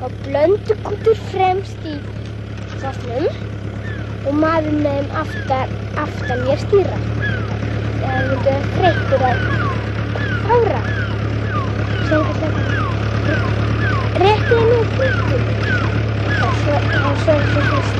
og Blöndukútur fremst í vagninum og maður með þeim aftan mér stýra. Það myndu þreyttur að fára. Réttið nú hvítum. Og svo fyrst.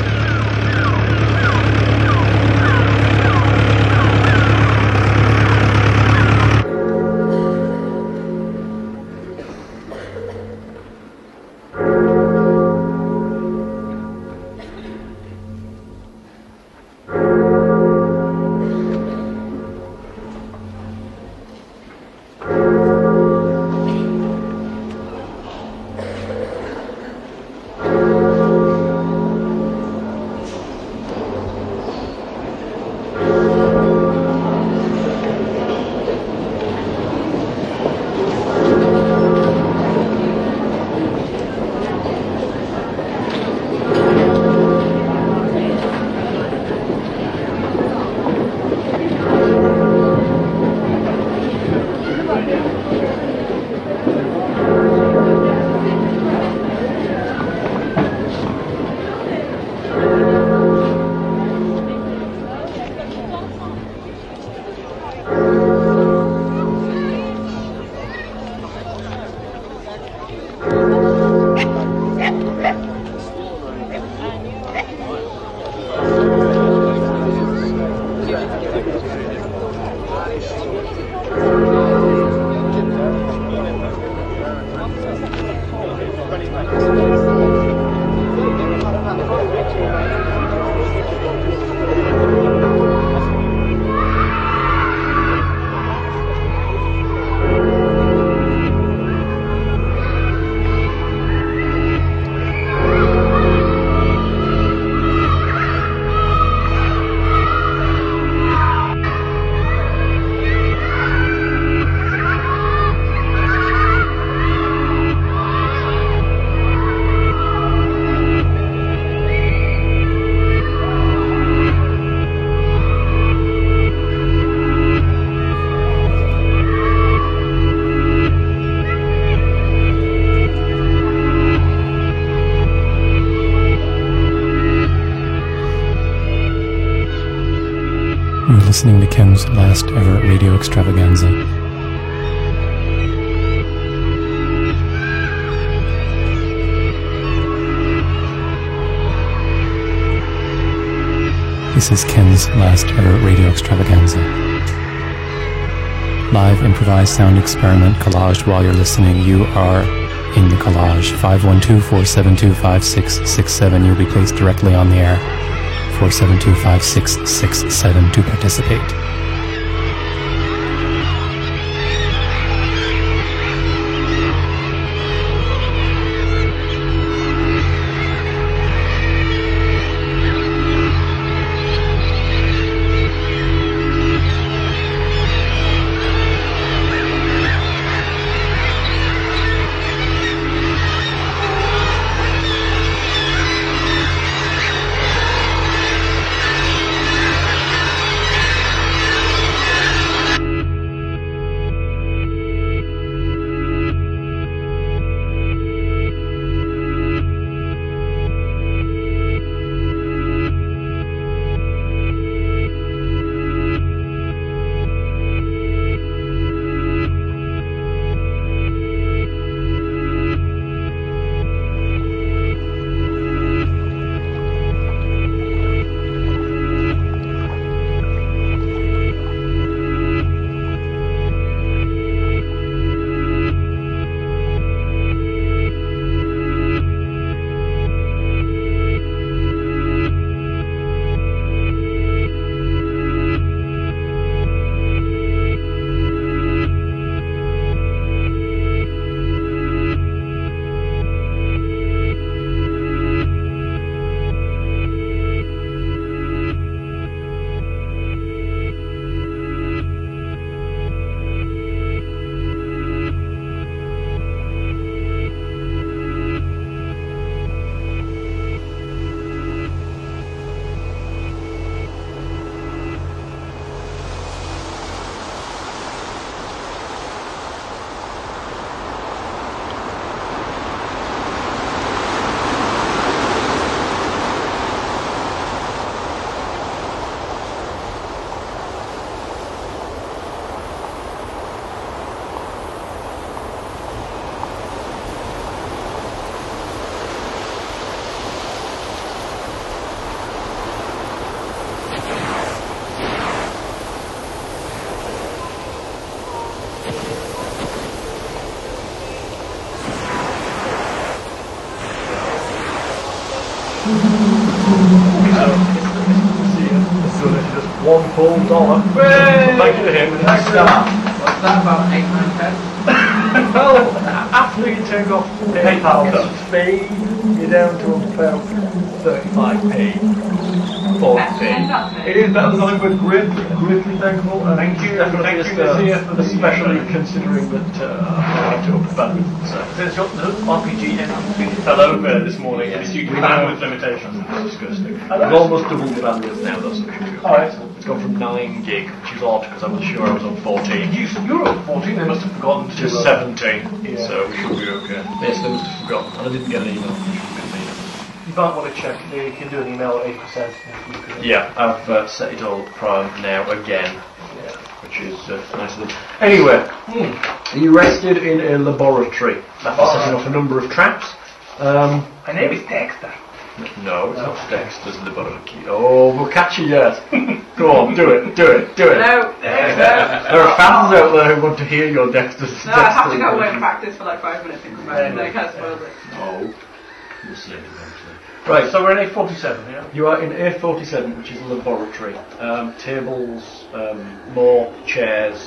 You're listening to Ken's last ever radio extravaganza. This is Ken's last ever radio extravaganza. Live improvised sound experiment collaged while you're listening. You are in the collage. 512-472-5667. You'll be placed directly on the air. 472-5667 to participate. Just one full dollar. Thank you to him. What's that about 8, 9, 10? Well, after you take off PayPal fee, you're down to about 35p. 40p. It is better than nothing, but greatly thankful. And thank you, Nazir, for especially considering that I have to up the bandwidth. So. There's your RPG fell over this morning. Yes. You can bandwidth limitations. It's disgusting. I've almost doubled the bandwidth now, though. So alright. It's gone from 9 gig, which is odd because I was sure I was on 14. You were on 14, they must have forgotten to 17, yeah. So we should be okay. Yes, they must have forgotten, and I didn't get an email. You might want to check, you can do an email at 8%. Yeah, I've set it all prime now again, which is nice of them. Anyway, you rested in a laboratory after setting off a number of traps. My name is Dexter. No, it's not Dexter's laboratory. Oh, we'll catch you yet. Go on, do it. No, there are fans out there who want to hear your Dexter's. No, I have to go away and practice for like 5 minutes and come back and then I can't spoil it. No, we'll see it eventually. Right, so we're in A47, yeah? You are in A47, which is a laboratory. Tables, more chairs.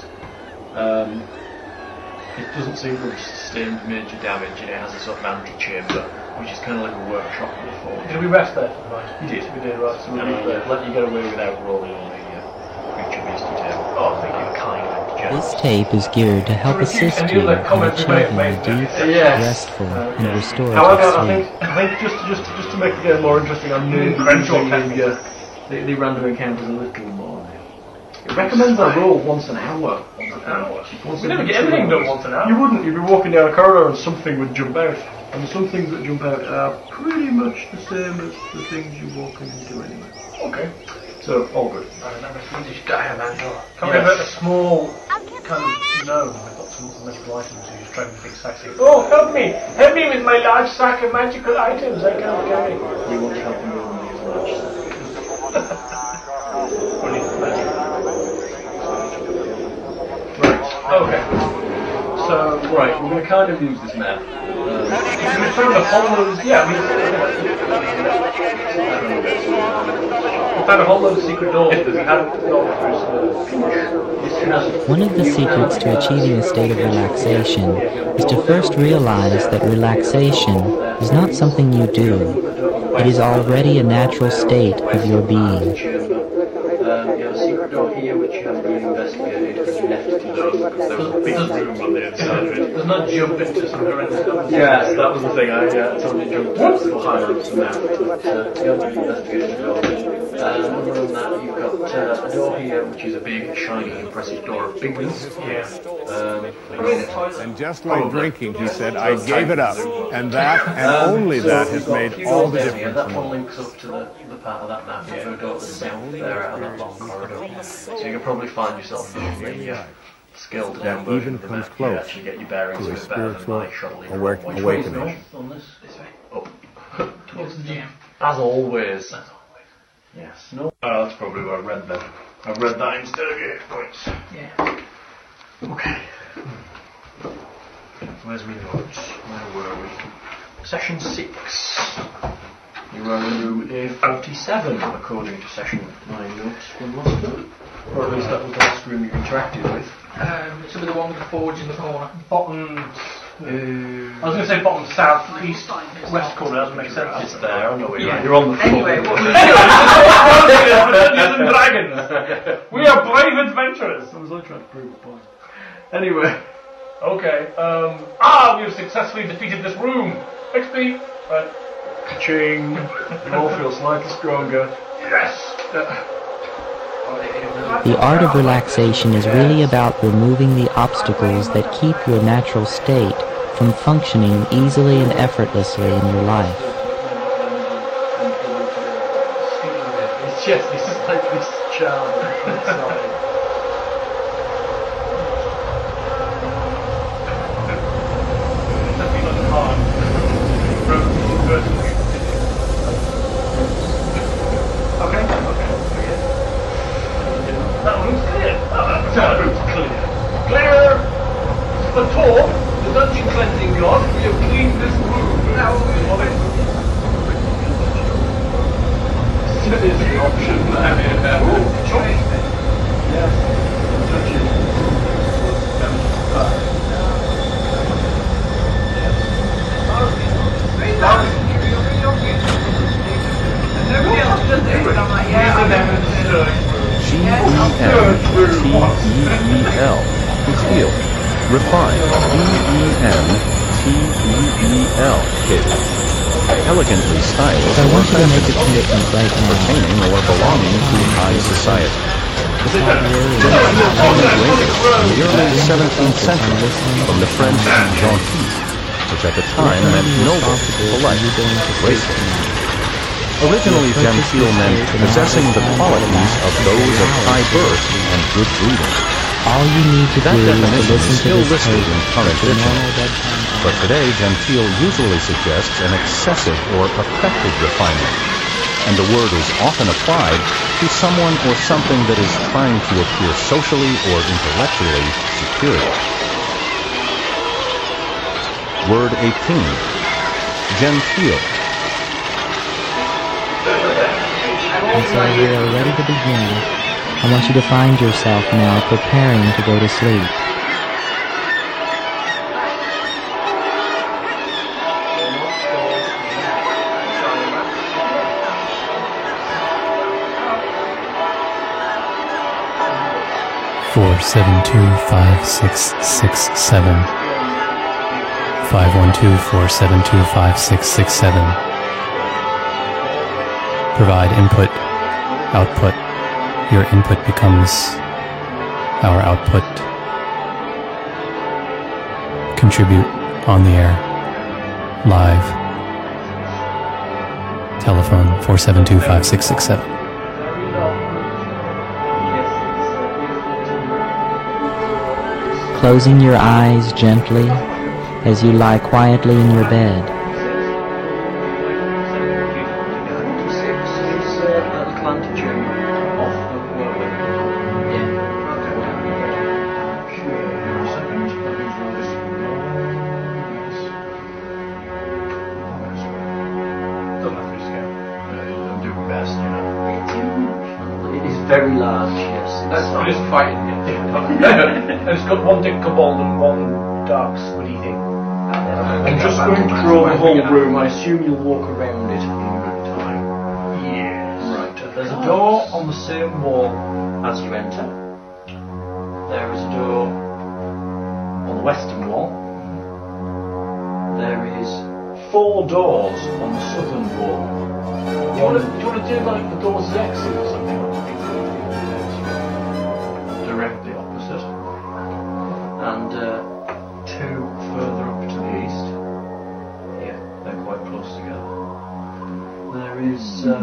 It doesn't seem to have sustained major damage, and it has a sort of antechamber, which is kind of like a workshop before. Did we rest there? Right. You did. We did, right. So let you get away without rolling on the creature beastie table. Oh, thank you, kind and generous. This tape is geared to help assist you in achieving a deep, restful, and restorative sleep. I think just to make the game more interesting, I'm using the random encounters a little more. It recommends I roll once an hour. We never get anything done once an hour. You wouldn't. You'd be walking down a corridor and something would jump out. And some things that jump out are pretty much the same as the things you're walking into anyway. Okay. So, all good. I remember Swedish Diamandor. Can we have a small kind of gnome? I've got some magical items who's trying to fix sacks. Oh, help me! Help me with my large sack of magical items I can't carry. You want to help me with these large sacks? Okay. So, right, we're going to kind of use this map. We found a whole load of... Yeah, we found a whole load of secret doors that we hadn't gone through. One of the secrets to achieving a state of relaxation is to first realize that relaxation is not something you do. It is already a natural state of your being. You have a secret door here which you have to investigate left to the big room on the inside of it. Does not jump into some horrendous... Yes, that was the thing. I totally jumped higher up the map. But you have to investigate the door. Other than that, you've got a door here which is a big, shiny, impressive door of bigness. Yeah. And just like drinking, he said, I gave it up. And that, and only that, has made all the difference. That one links up to the part of that map. So a door that's down there out of that long corridor. So you can probably find yourself in the skilled that even comes close actually get your bearings to a spiritual awakening. On this way. Up. Towards the gym. As always. Yes. No. Oh, that's probably where I read that. I read that instead of your points. Yeah. Okay. Where's my notes? Where were we? Session 6. You were in room A47, according to session 9 notes from last time. Or at least that was the last room you interacted with. It should be the one with the forge in the corner. Bottom... I was going to say bottom south, east, west corner, doesn't make sense. It's there, I know where you are. You're on the floor. Anyway, what we Dungeons and Dragons! We are brave adventurers! I was only trying to prove a point. Anyway. Okay, we've successfully defeated this room! XP! Right. Ka-ching! You all feel slightly stronger. Yes! The art of relaxation is really about removing the obstacles that keep your natural state from functioning easily and effortlessly in your life. It's just this, like this charm. Clear! The talk, the dungeon cleansing god, we have cleaned this room. Now, is the option there. Choice. Yes. Touch it. And nobody else does it, but I'm like, yeah, I'm G-E-N-T-E-E-L. Conceal. Refine. D-E-N-T-E-E-L. Cable. Elegantly styled So I want you to make a commitment right now. pertaining or belonging to high society. Genteel came into English in the early 17th century from the French gentil, which at the time meant noble, polite, graceful. Originally, genteel meant possessing the qualities of those of high birth and good breeding. All you need to That do is definition listen is to still this listed tape. in current It's a normal dictionaries. bedtime. But today, genteel usually suggests an excessive or affected refinement, and the word is often applied to someone or something that is trying to appear socially or intellectually superior. Word 18. Genteel. And so we are ready to begin. I want you to find yourself now preparing to go to sleep. Four 512-472-5667. 512-472-5667. Provide input, output. Your input becomes our output. Contribute on the air, live. Telephone 472-5667. Closing your eyes gently as you lie quietly in your bed. Very large, yes. That's not just fighting it. And it's got one thick kobold and one dark squiddy thing. I'm just going to draw the whole room. I assume you'll walk around it in good time. Yes. Right. There's a door on the same wall as you enter. There is a door on the western wall. There is 4 doors on the southern wall. Do you want to do like the doors of exit or something? Directly opposite, and 2 further up to the east. Yeah, they're quite close together. There is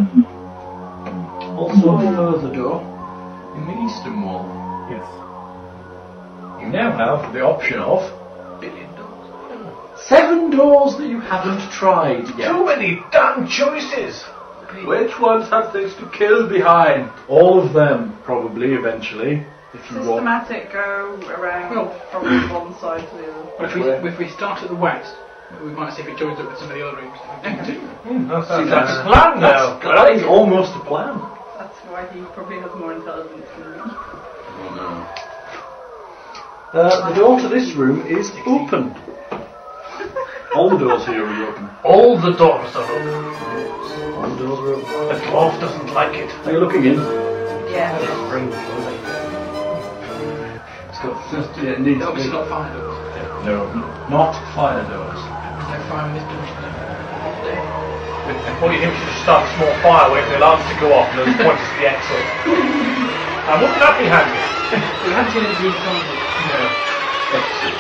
also a further door in the eastern wall. Yes. You now have the option of 7 doors that you haven't tried yet. Too many damn choices! Which ones have things to kill behind? All of them, probably, eventually. If you want. Systematic go around from one side to the other. If we start at the west, we might see if it joins up with some of the other rooms. See, that's a plan now. That is almost a plan. That's why he probably has more intelligence than me. The door to this room is open. All the doors here are open. All the doors are open. All the doors are open. The dwarf doesn't like it. Are you looking in? Yeah. It needs to Obviously be. not fire doors. No, not fire doors. They're fire in this building. What do you think? We should just start a small fire, wait for the alarms to go off, and then point us to the exit. And wouldn't that be handy? We haven't seen anything from it. No. Exit.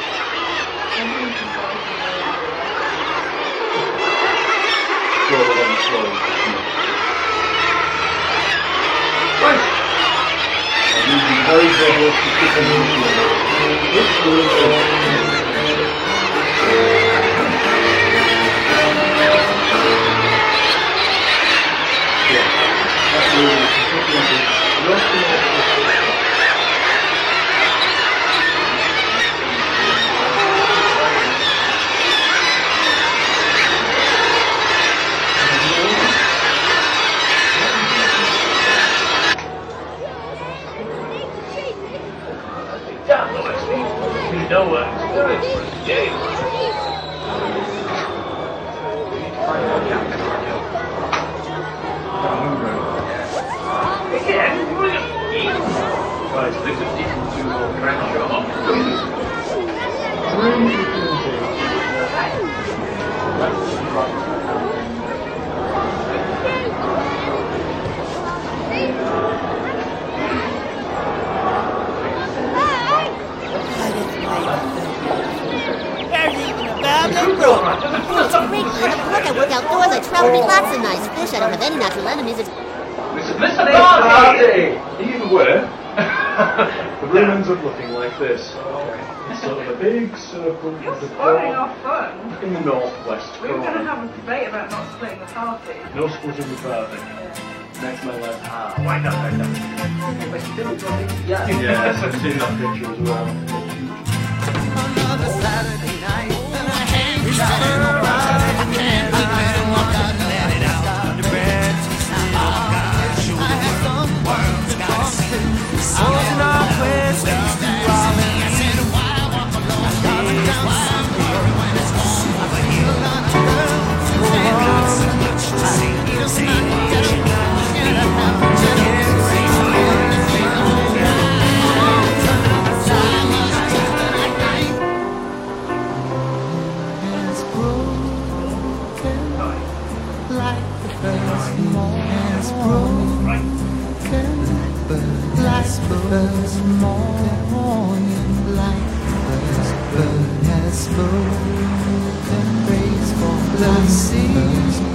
Right. Very careful to keep them British, I don't have any natural enemies. Listen, party! Are you aware? The ruins are looking like this. Sort of a big circle. You're spoiling our fun. In the northwest. We were going to have a debate about not splitting the party. No splitting the party. Next man like, why not? Yes, I've seen that picture as well. Another Saturday night, and I hang I can't walk out and let it out the bed. I had some world to cross. I was in our quest to I said, why walk alone? I got it down somewhere when it's home. I've a lot of girls and not so much to see. Just not get around. First morning light, first bird has spoken. Praise for the sea,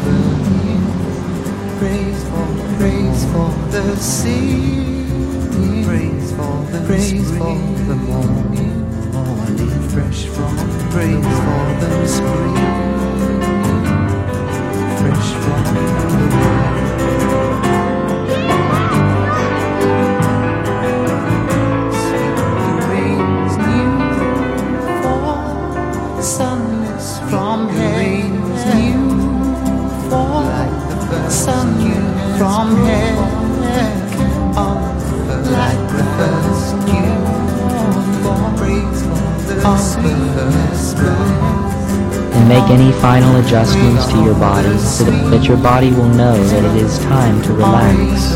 praise for the sea, praise for the morning, fresh from praise for the spring, fresh from the morning. From heaven, new fall, sun from heaven, like the first new fall, and make any final adjustments to your body so that your body will know that it is time to relax.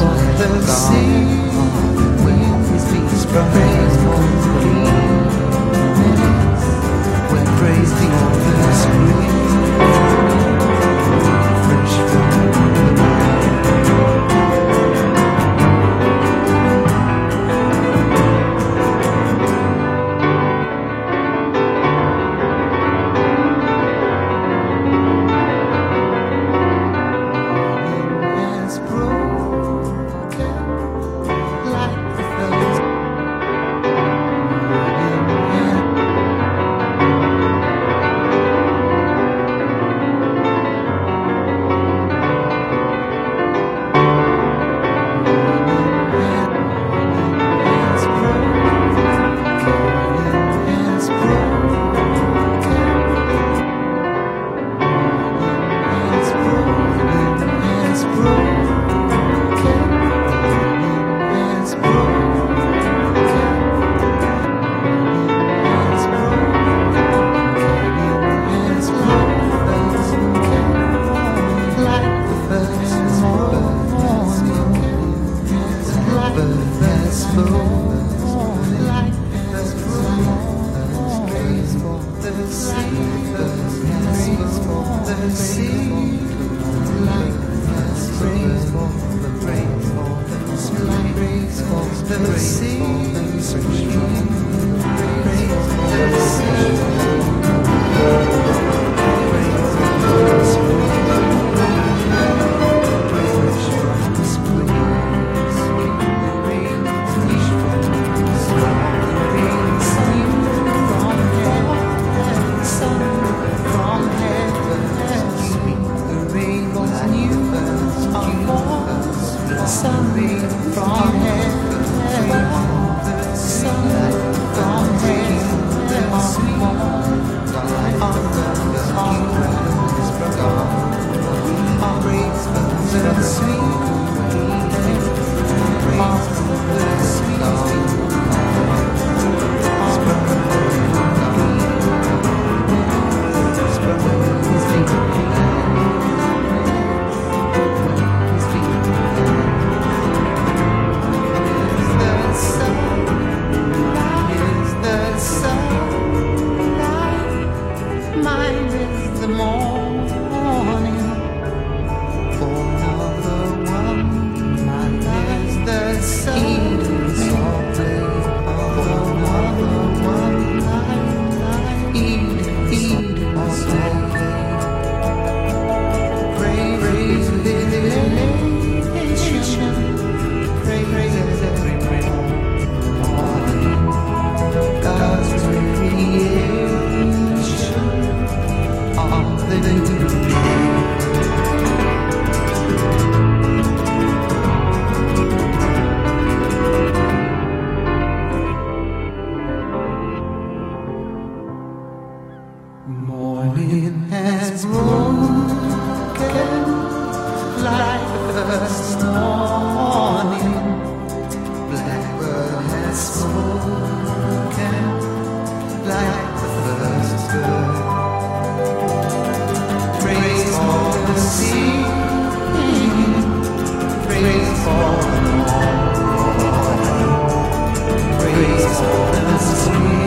first morning, blackbird has spoken like the first bird. Praise for the sea, praise for the morning, praise for the sea.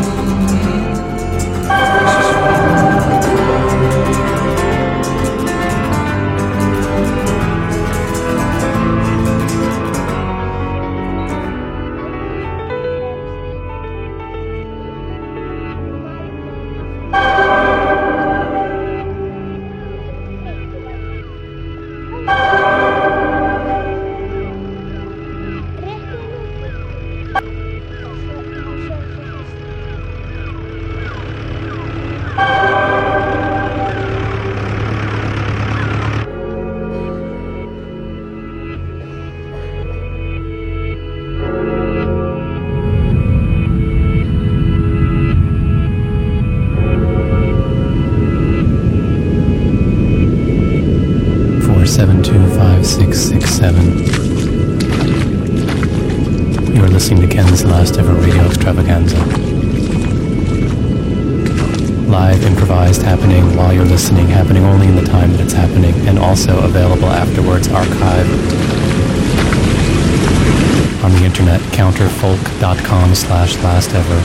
You're listening to Ken's last ever radio extravaganza. Live, improvised, happening while you're listening, happening only in the time that it's happening, and also available afterwards, archived on the internet, counterfolk.com/lastever.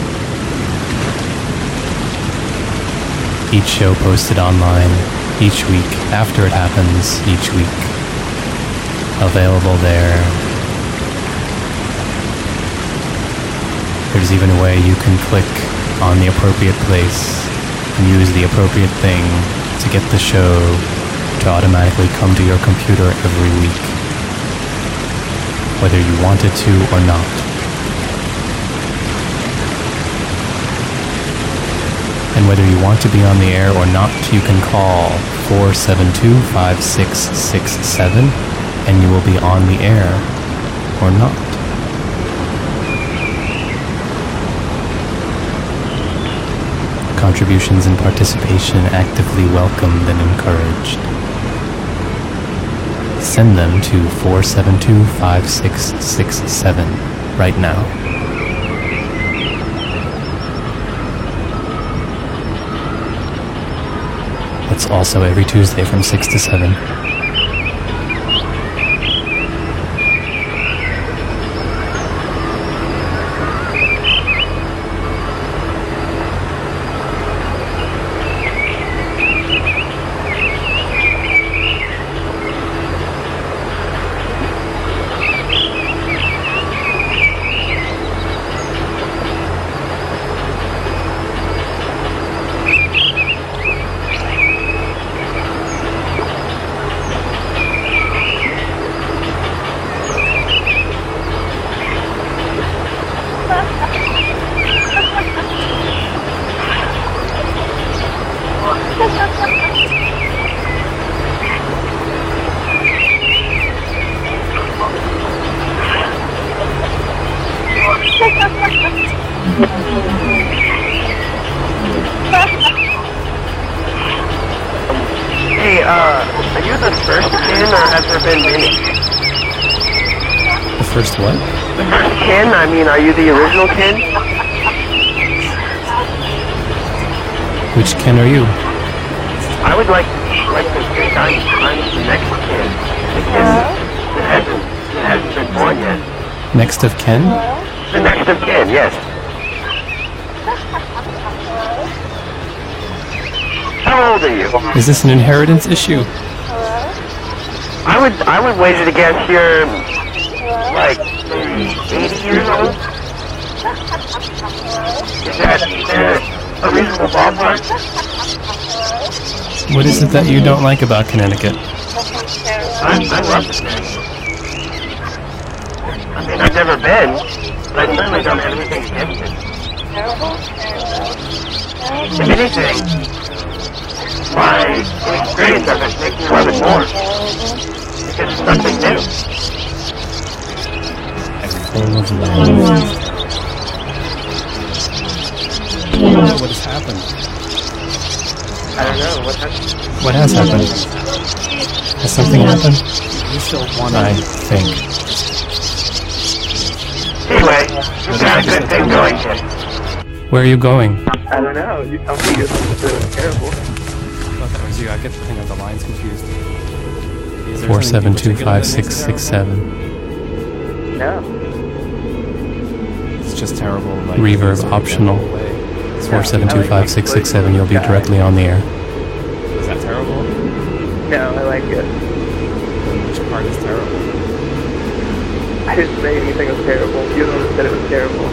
Each show posted online, each week, after it happens, each week. Available there. There's even a way you can click on the appropriate place and use the appropriate thing to get the show to automatically come to your computer every week, whether you wanted to or not. And whether you want to be on the air or not, you can call 472-5667 and you will be on the air or not. Contributions and participation actively welcomed and encouraged. Send them to 472-5667 right now. It's also every Tuesday from 6 to 7. Hey, are you the first Ken, or has there been many? The first what? The first Ken? I mean, are you the original Ken? Which Ken are you? I would like to think I'm the next Ken. The Ken that hasn't been born yet. Next of Ken? The next of Ken, yes. How old are you? Is this an inheritance issue? I would wager to guess you're like 80 years old. Is that a reasonable ballpark? What is it that you don't like about Connecticut? I love it. I mean, I've never been, but I certainly don't have anything against it. If anything, my experience of it makes me love it more. Because it's something new. Full of love. What has happened? I don't know, what happened? What has happened? Has something happened? I think. Anyway, you got a good thing going here. Where are you going? I don't know. You tell me. It's terrible. I thought that was you. I get the thing of the lines confused. 4725667. No. It's just terrible. Like, reverb optional. It's 4725667. You'll be directly on the air. Is that terrible? No, I like it. Which part is terrible? I didn't say anything was terrible. You the one that said it was terrible.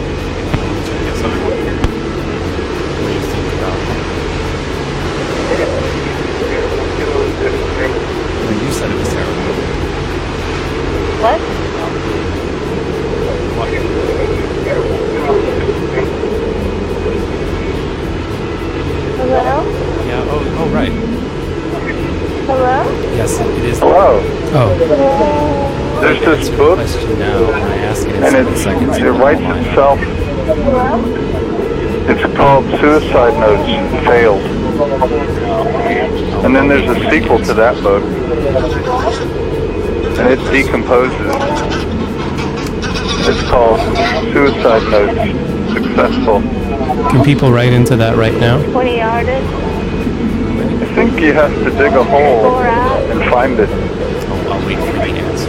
You said it was terrible. What? Hello? Yeah, oh, right. Hello? Yes, it is. Hello. Oh. There's this book, Now, and I ask it in and 7 seconds. it writes itself. It's called Suicide Notes Failed. And then there's a sequel to that book, and it decomposes. It's called Suicide Notes Successful. Can people write into that right now? 20 artists. I think you have to dig a hole and find it. I'll wait for the answer.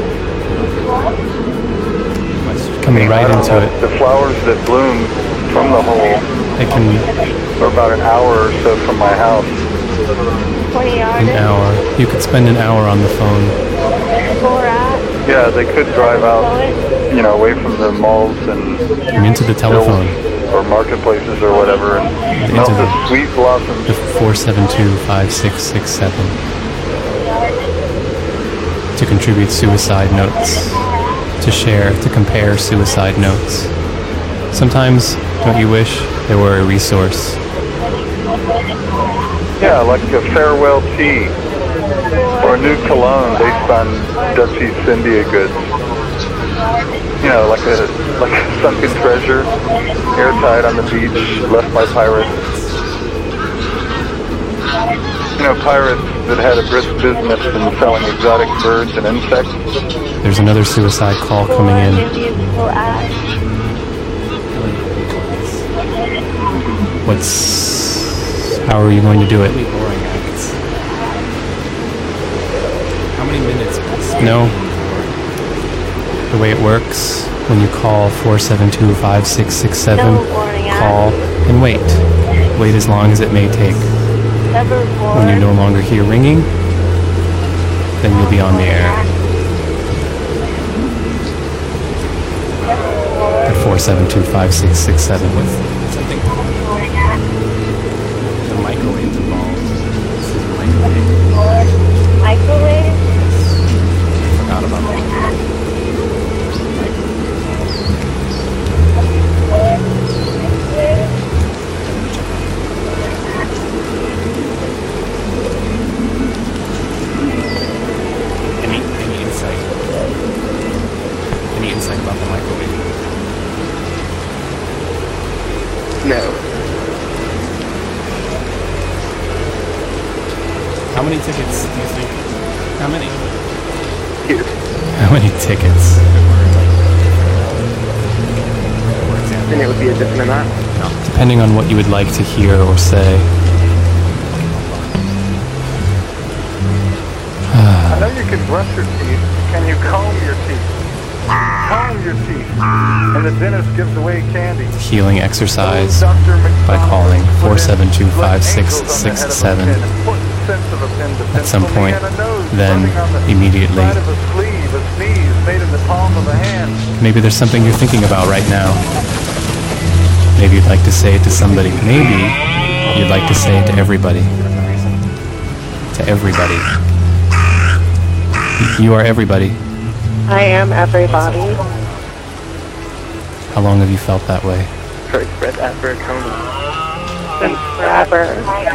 Can we write into it? The flowers that bloom from the hole are about an hour or so from my house. 20 An artists. hour. You could spend an hour on the phone. Yeah, they could drive out, away from the malls and into the telephone. or marketplaces or whatever, and melt the sweet blossoms. The 4725667. To contribute suicide notes. To share, to compare suicide notes. Sometimes, don't you wish there were a resource? Yeah, like a farewell tea or a new cologne based on Dutch East India goods. Like a sunken treasure, airtight on the beach, left by pirates. Pirates that had a brisk business in selling exotic birds and insects. There's another suicide call coming in. How are you going to do it? How many minutes? No. The way it works, when you call 4725667, call and wait. Wait as long as it may take. When you no longer hear ringing, then you'll be on the air. At 4725667 with something. The microwave involved. This is a microwave. Microwave? Forgot about that. Any insight about the microwave? No. How many tickets do you think? How many? Here. How many tickets? Then it would be a different amount. No. Depending on what you would like to hear or say. I know you can brush your teeth. Can you comb your teeth? Comb your teeth. And the dentist gives away candy. Healing exercise by calling 4725667 at some point, then immediately. Maybe there's something you're thinking about right now. Maybe you'd like to say it to somebody. Maybe you'd like to say it to everybody. To everybody. You are everybody. I am everybody. How long have you felt that way? Forever. Since forever.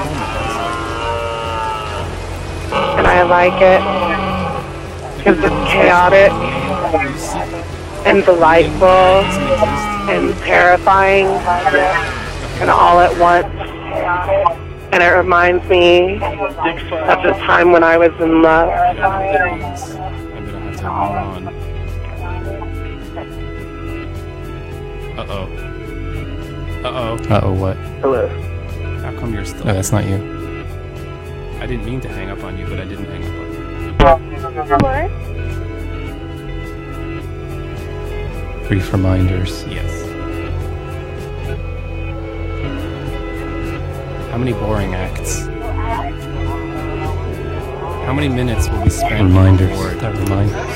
And I like it because it's chaotic and delightful and terrifying and all at once. And it reminds me of the time when I was in love. I'm gonna have to hold on. Uh-oh. Uh-oh. Uh-oh, what? Hello. How come you're still... Oh, that's not you. I didn't mean to hang up on you, but I didn't hang up on you. What? Brief reminders. Yes. How many boring acts? How many minutes will we spend? Reminders. That reminders.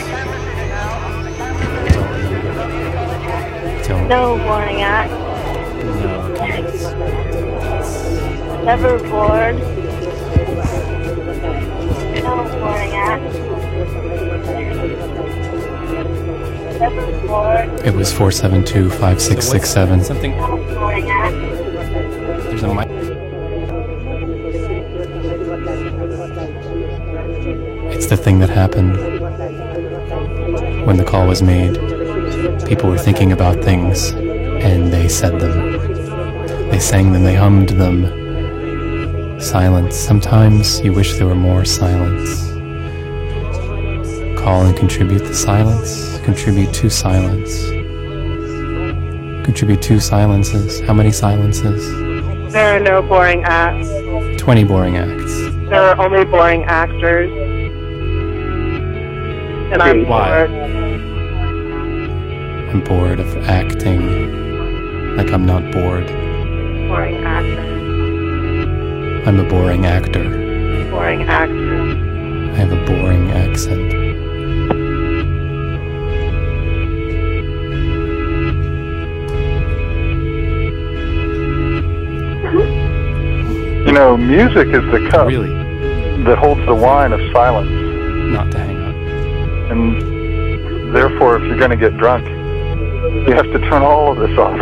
Don't remember. Don't. No boring act. No, okay. Never bored. No boring act. Never bored. It was 472-5667. Something. No boring act. There's a mic. It's the thing that happened when the call was made. People were thinking about things, and they said them. They sang them, they hummed them. Silence. Sometimes you wish there were more silence. Call and contribute the silence. Contribute to silence. Contribute 2 silences. How many silences? There are no boring acts. 20 boring acts. There are only boring actors. And I'm Why? bored. I'm bored of acting like I'm not bored. Boring actor. I'm a boring actor. Boring actor. I have a boring accent. You know, music is the cup that holds the wine of silence. Not to hang up. And therefore, if you're going to get drunk, you have to turn all of this off.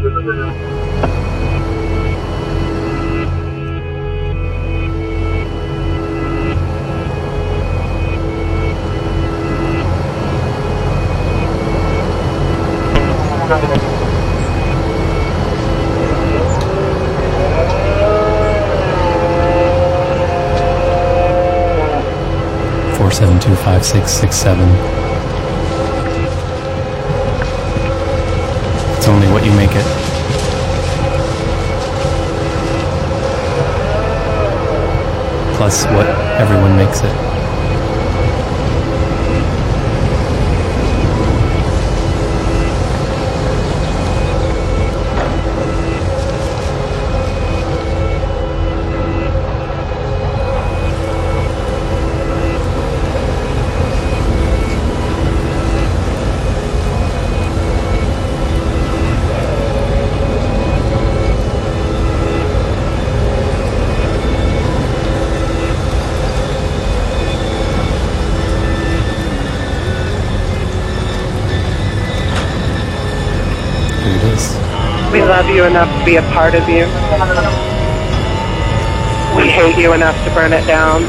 472-5667. It's only what you make it. Plus what everyone makes it. We love you enough to be a part of you. We hate you enough to burn it down.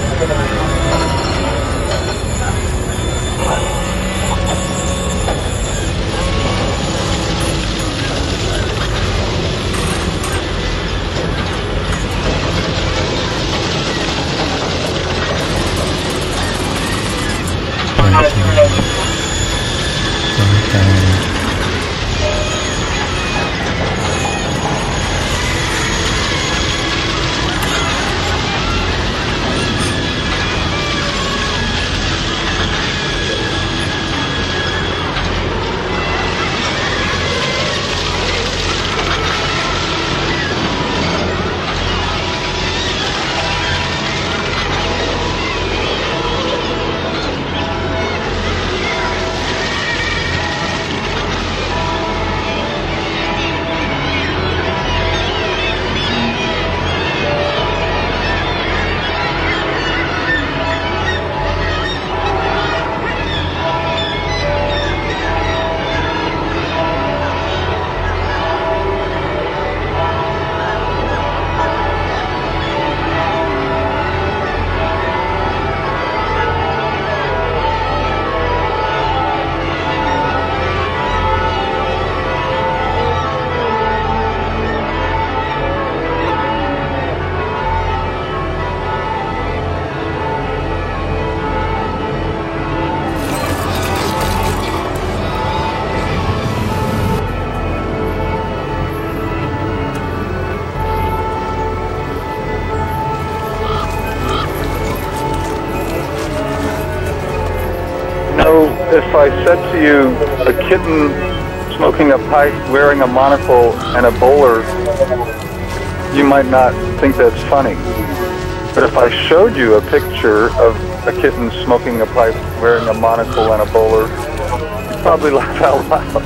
No, if I said to you a kitten smoking a pipe, wearing a monocle and a bowler, you might not think that's funny. But if I showed you a picture of a kitten smoking a pipe, wearing a monocle and a bowler, you'd probably laugh out loud.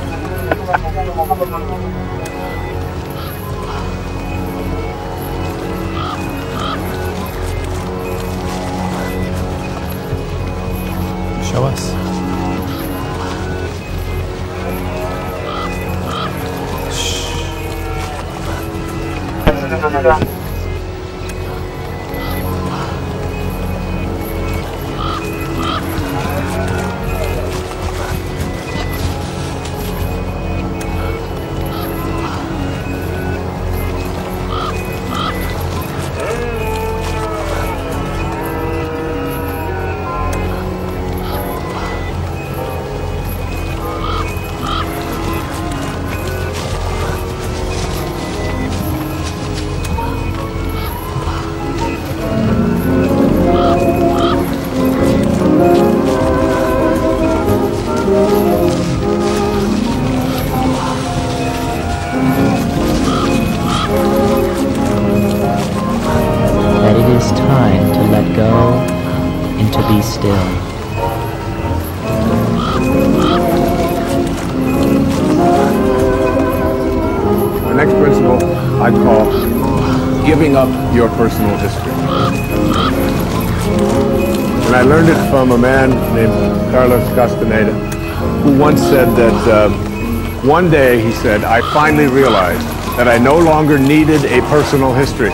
Show us. That it is time to let go and to be still. The next principle I'd call giving up your personal history. And I learned it from a man named Carlos Castaneda, who once said that one day, he said, I finally realized that I no longer needed a personal history.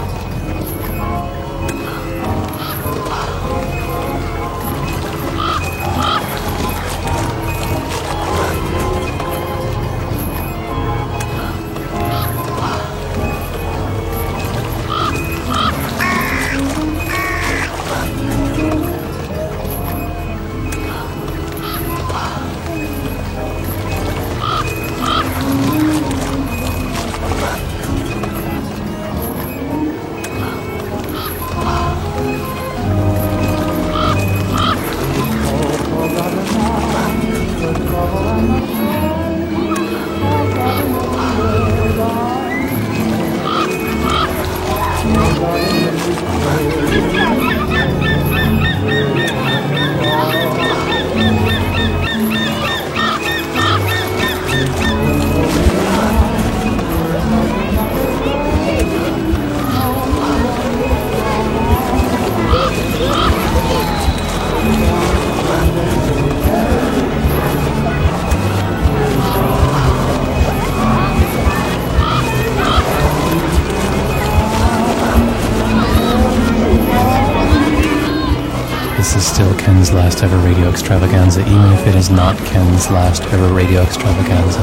This is still Ken's last ever radio extravaganza, even if it is not Ken's last ever radio extravaganza.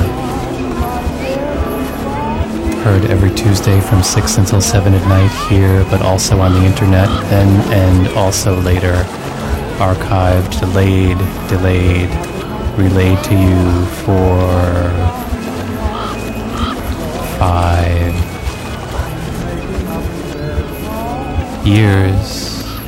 Heard every Tuesday from 6 until 7 at night here, but also on the internet then and also later. Archived, delayed, relayed to you for 5 years.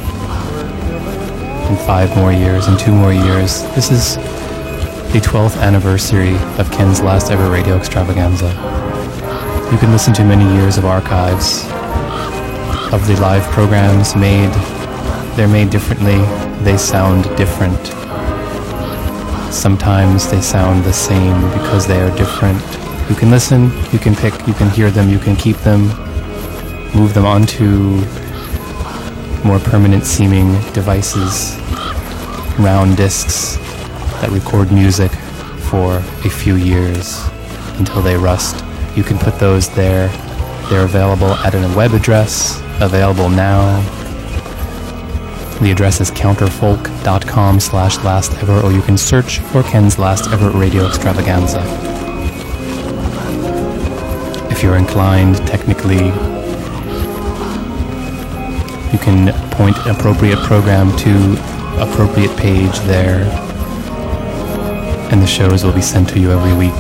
And 5 more years and 2 more years. This is the 12th anniversary of Ken's last ever radio extravaganza. You can listen to many years of archives of the live programs made. They're made differently. They sound different. Sometimes they sound the same because they are different. You can listen, you can pick, you can hear them, you can keep them, move them onto more permanent seeming devices, round discs that record music for a few years until they rust. You can put those there. They're available at a web address, available now. The address is counterfolk.com/lastever, or you can search for Ken's last ever radio extravaganza. If you're inclined, technically, you can point appropriate program to appropriate page there, and the shows will be sent to you every week.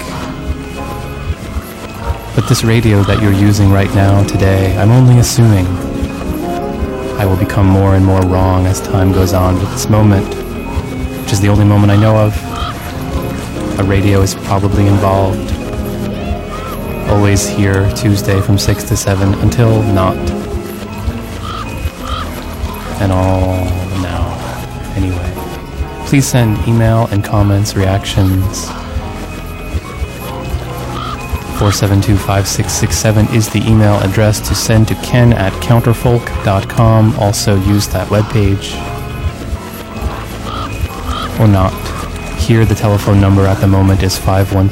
But this radio that you're using right now, today, I'm only assuming I will become more and more wrong as time goes on, but this moment which is the only moment I know of. A radio is probably involved. Always here Tuesday from 6 to 7 until not. And all now. Anyway. Please send email and comments, reactions. 472-5667 is the email address to send to ken@counterfolk.com. Also use that webpage. Or not. Here the telephone number at the moment is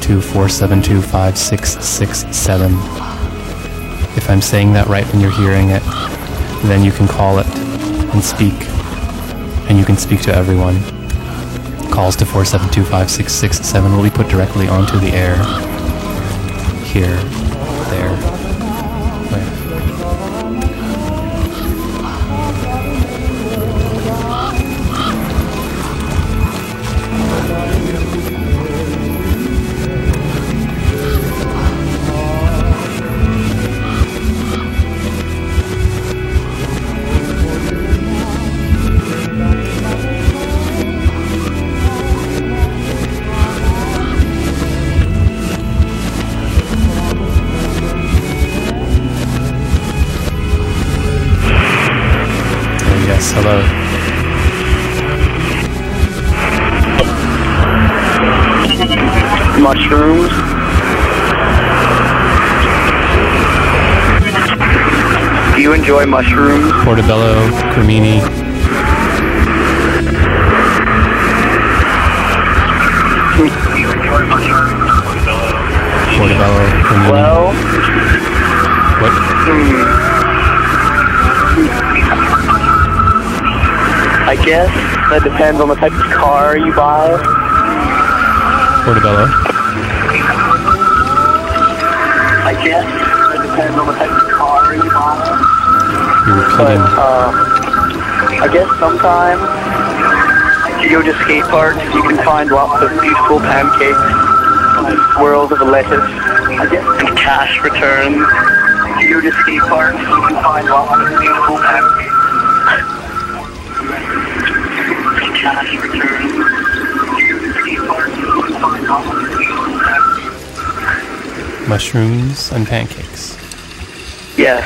512-472-5667. If I'm saying that right when you're hearing it, then you can call it and speak. And you can speak to everyone. Calls to 472-5667 will be put directly onto the air. Here, there, where. Hello. Mushrooms. Do you enjoy mushrooms? Portobello, cremini. Portobello, cremini. Well. What? I guess that depends on the type of car you buy. Portobello. I guess that depends on the type of car you buy. You're repeating. I guess sometimes if you go to skate parks, you can find lots of beautiful pancakes, swirls of lettuce, and cash returns. If you go to skate parks, you can find lots of beautiful pancakes. Cash returns. Mushrooms and pancakes. Yes.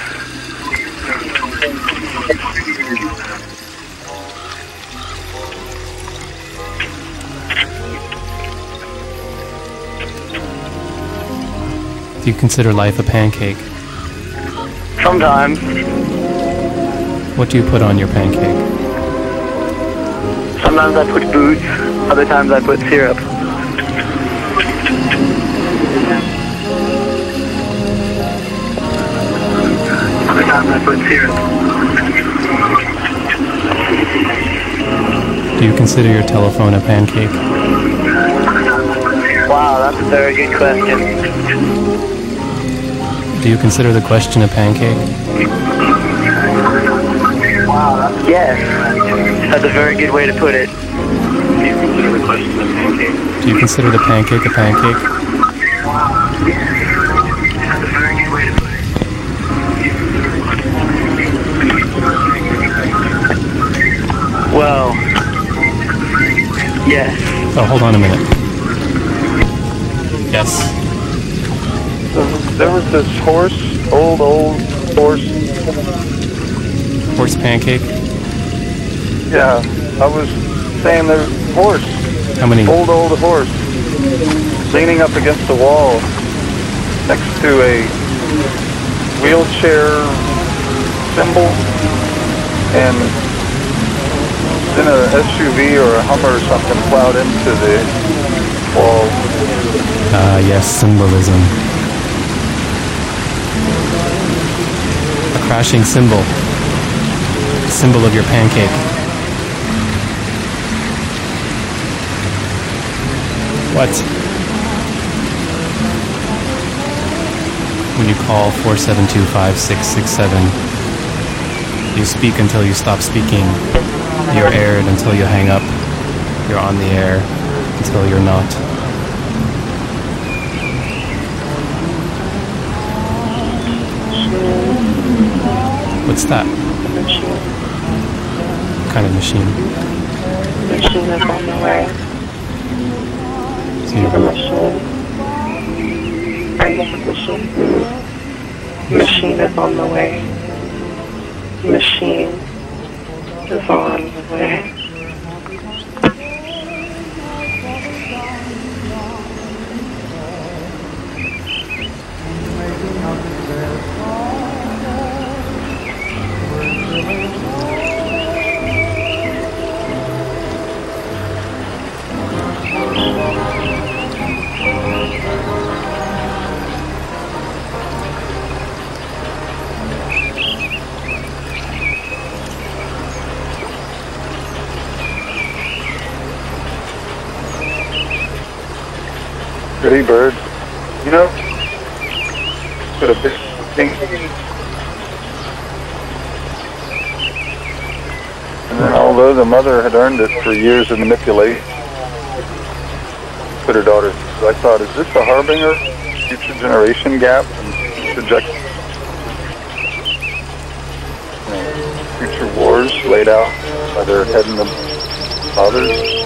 Do you consider life a pancake? Sometimes. What do you put on your pancake? Sometimes I put boots, other times I put syrup. Other times I put syrup. Do you consider your telephone a pancake? Wow, that's a very good question. Do you consider the question a pancake? Yes, that's a very good way to put it. Do you consider the question a pancake? Do you consider the pancake a pancake? Well, yes. Oh, hold on a minute. Yes. There was this horse, old horse. Horse pancake? Yeah, I was saying there's a horse. How many? Old horse. Leaning up against the wall next to a wheelchair symbol. And then a SUV or a Hummer or something plowed into the wall. Yes, symbolism. A crashing symbol. Symbol of your pancake. What? When you call 472-5667, you speak until you stop speaking. You're aired until you hang up. You're on the air until you're not. What's that? What kind of machine? Machine is on the way. The machine. Bring the machine. Machine is on the way. Machine is on the way. Pretty bird. You know, put a big thing. And then although the mother had earned it for years of manipulation, put her daughter, I thought, is this a harbinger? Future generation gap? And project future wars laid out by their head and the fathers?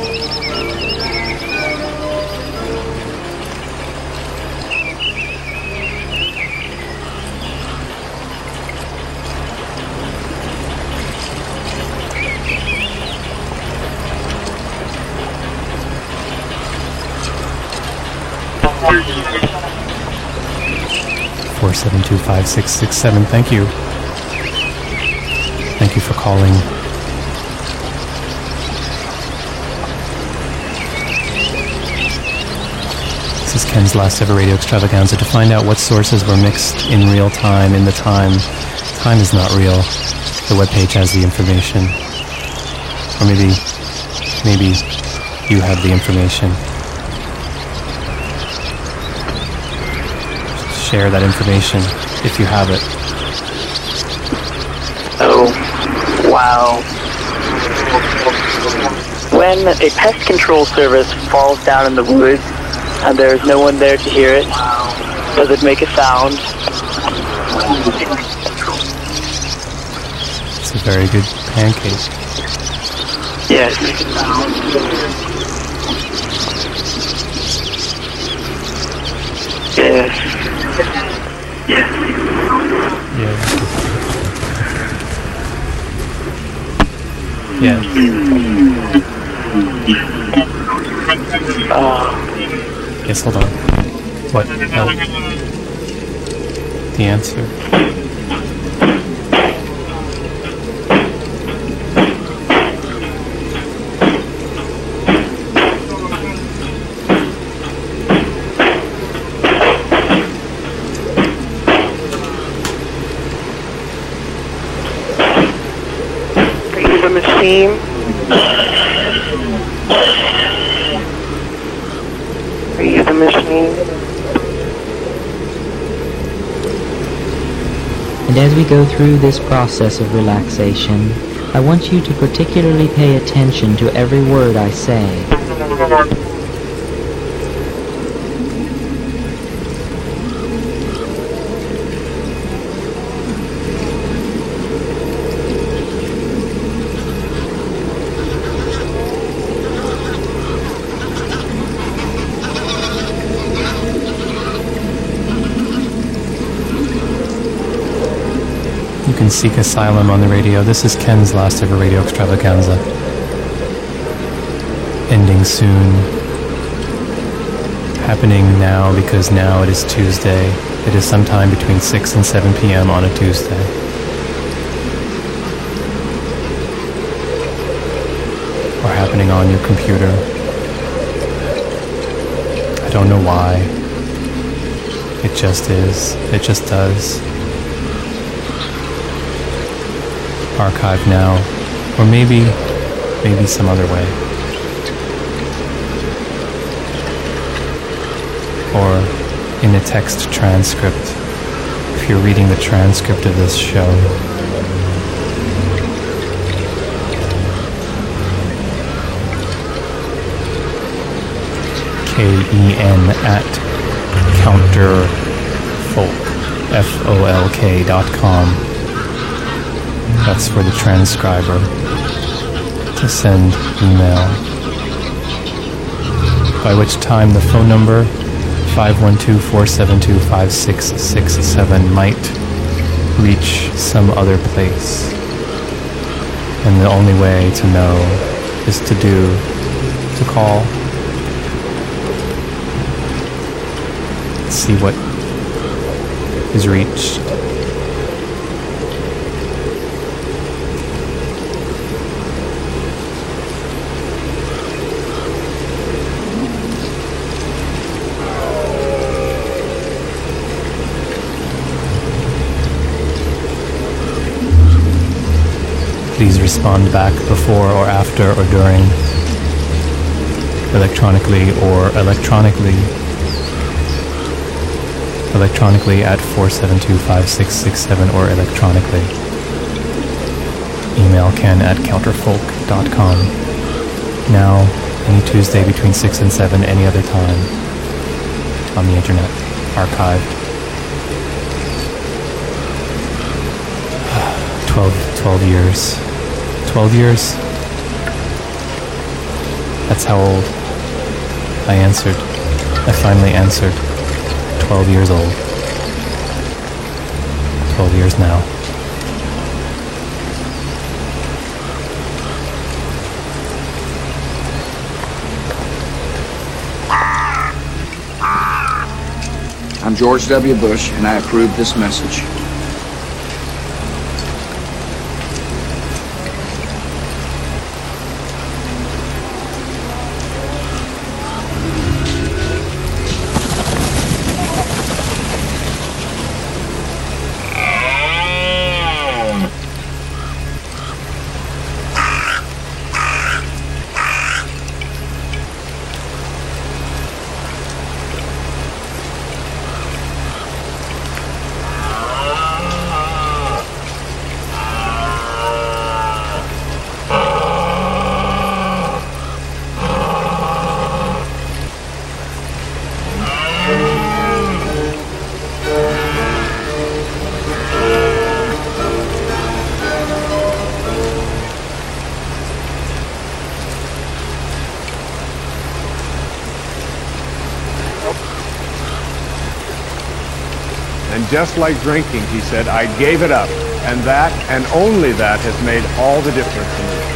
4725667. Thank you. Thank you for calling. This is Ken's last ever radio extravaganza. To find out what sources were mixed in real time in the time. Time is not real. The webpage has the information. Or maybe you have the information. Share that information if you have it. Oh, wow. When a pest control service falls down in the woods and there is no one there to hear it, does it make a sound? It's a very good pancake. Yes. Yes. Yes. Yeah. Yes, hold on. What? No. The answer. The machine. Are you the machine? And as we go through this process of relaxation, I want you to particularly pay attention to every word I say. You can seek asylum on the radio. This is Ken's last ever radio extravaganza. Ending soon. Happening now because now it is Tuesday. It is sometime between 6 and 7 p.m. on a Tuesday. Or happening on your computer. I don't know why. It just is. It just does. Archive now, or maybe some other way, or in a text transcript, if you're reading the transcript of this show. KEN@counterfolk.com. That's for the transcriber. to send email, by which time the phone number 512-472-5667 might reach some other place. And the only way to know is to call, see what is reached. Please respond back before or after or during, electronically at 472-5667 or electronically. Email ken@counterfolk.com. Now, any Tuesday between 6 and 7, any other time, on the internet, archived. 12 years. 12 years? That's how old. I answered. I finally answered. 12 years old. 12 years now. I'm George W. Bush, and I approve this message. And just like drinking, he said, I gave it up. And that, and only that, has made all the difference to me.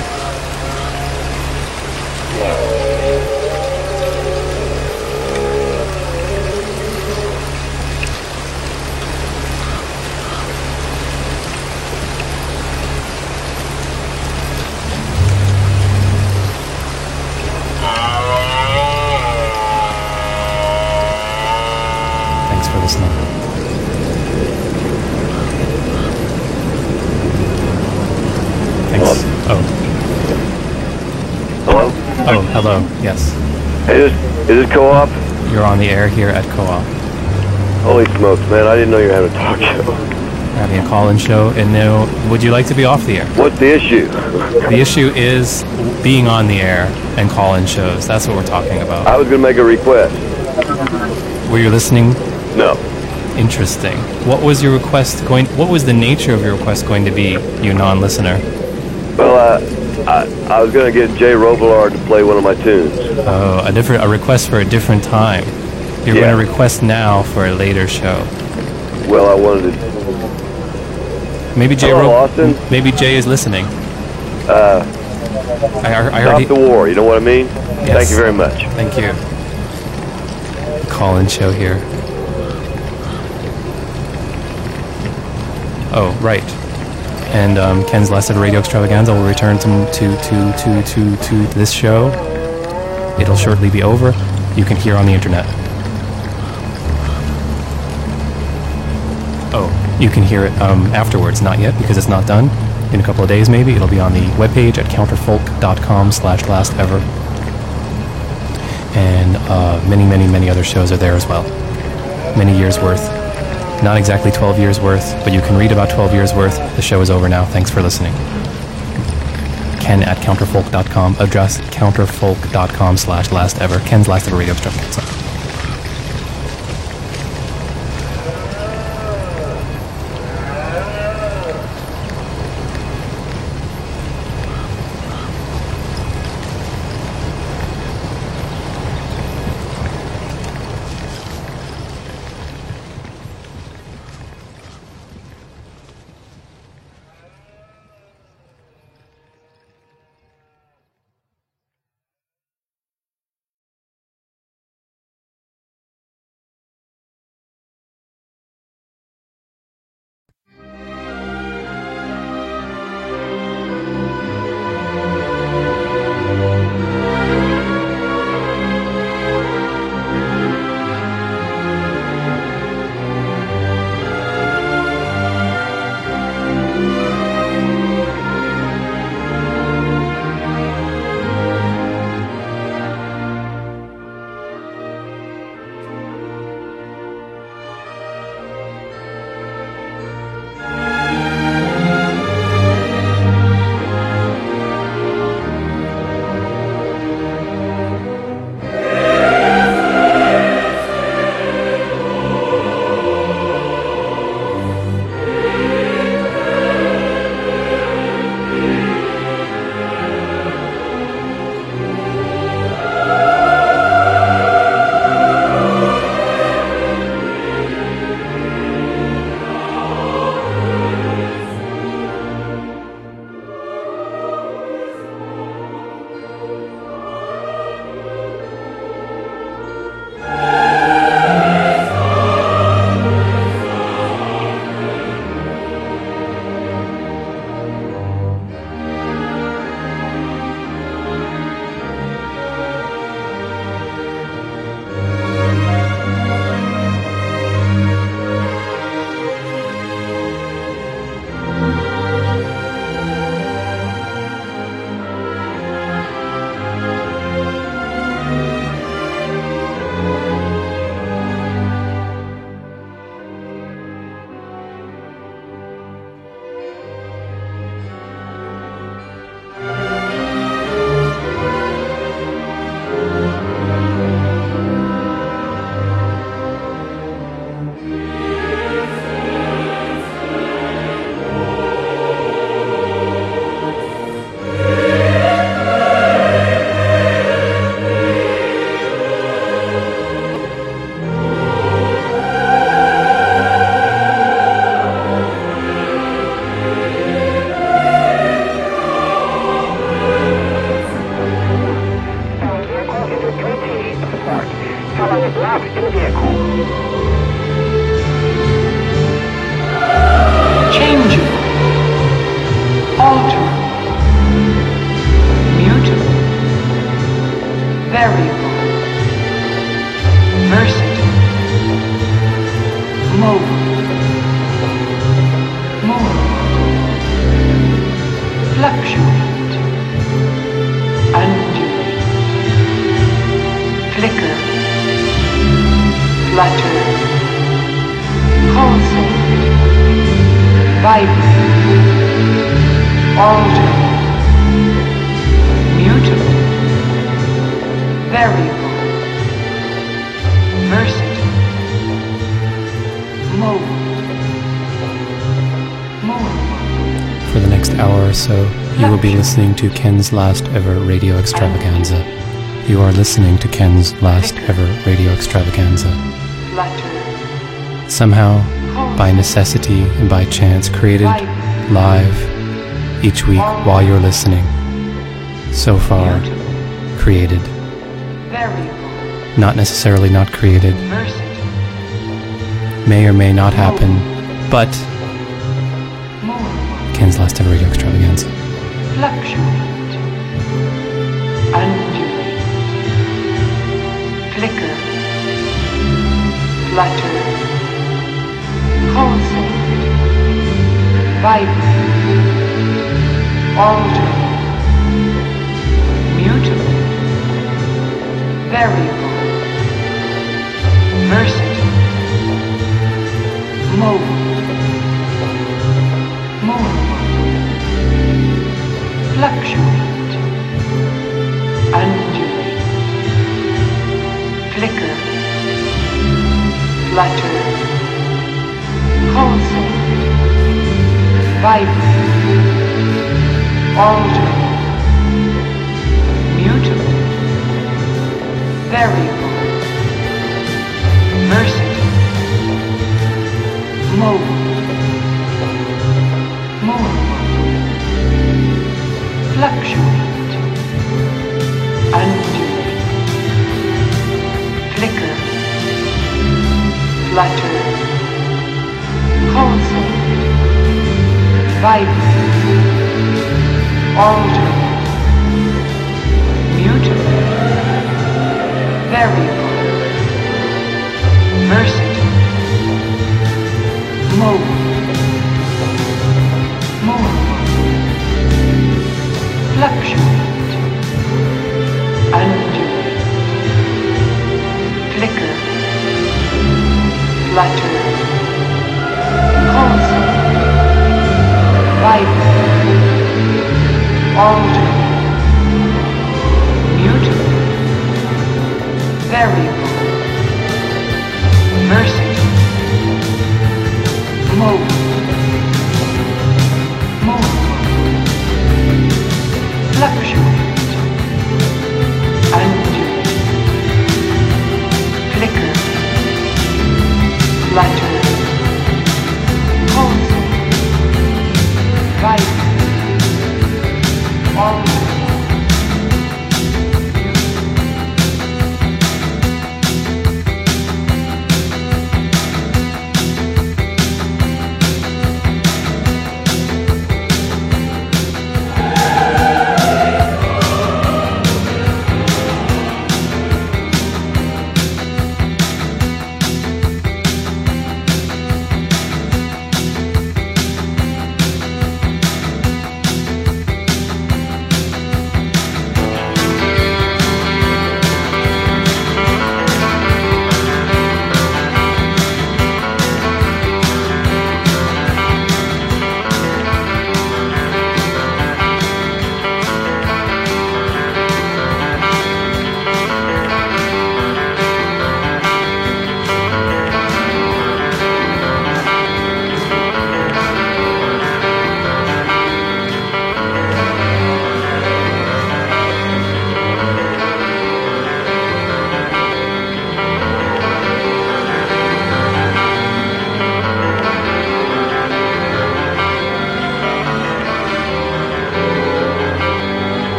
Thanks for listening. Thanks. Oh. Hello? Oh, hello. Yes. Hey, is this Co-op? You're on the air here at Co-op. Holy smokes, man. I didn't know you were having a talk show. We're having a call-in show, and now, would you like to be off the air? What's the issue? The issue is being on the air and call-in shows. That's what we're talking about. I was going to make a request. Were you listening? No. Interesting. What was your request going? What was the nature of your request going to be, you non-listener? Well, I was going to get Jay Robillard to play one of my tunes. Oh, a request for a different time. You're going to request now for a later show. Well, I wanted to. Maybe Jay. Hello, Austin. Maybe Jay is listening. I Stop the war. You know what I mean? Yes. Thank you very much. Thank you. Call-in show here. Oh, right. And Ken's Last Ever Radio Extravaganza will return to this show. It'll shortly be over. You can hear on the internet. Oh, you can hear it afterwards. Not yet, because it's not done. In a couple of days, maybe. It'll be on the webpage at counterfolk.com/lastever. And many other shows are there as well. Many years worth. Not exactly 12 years worth, but you can read about 12 years worth. The show is over now. Thanks for listening. Ken@counterfolk.com. Address counterfolk.com/lastever. Ken's Last Ever Radio Extravaganza. traffic in vehicle. Changeable, alterable, mutable, variable, versatile, mobile, move, fluctuate, undulate, flicker, flutter, pulsate, vibrate, alter, mutable, variable, versatile, mobile, move. For the next hour or so, you will be listening to Ken's last ever radio extravaganza. You are listening to Ken's last ever radio extravaganza. Somehow, by necessity and by chance, created live each week while you're listening. So far, created. Not necessarily not created. May or may not happen, but Ken's last ever radio extravaganza. Fluctuate, undulate, flicker, flutter, pulsate, vibrate, alter, mutable, variable, versatile, mobile, fluctuate, undulate, flicker, flutter, pulsate, vibrate, alter, mutable, variable, versatile, mobile, fluctuate, undulate, flicker, flutter, pulsate, vibrate, alter, mutable, variable, versatile, mobile, fluctuate, undulate, flicker, flutter, pulsate, vibrate, alter, mutable, variable, versatile, mobile, fluctuate, undulate, flicker, flutter, pulsate, vibrate, alter,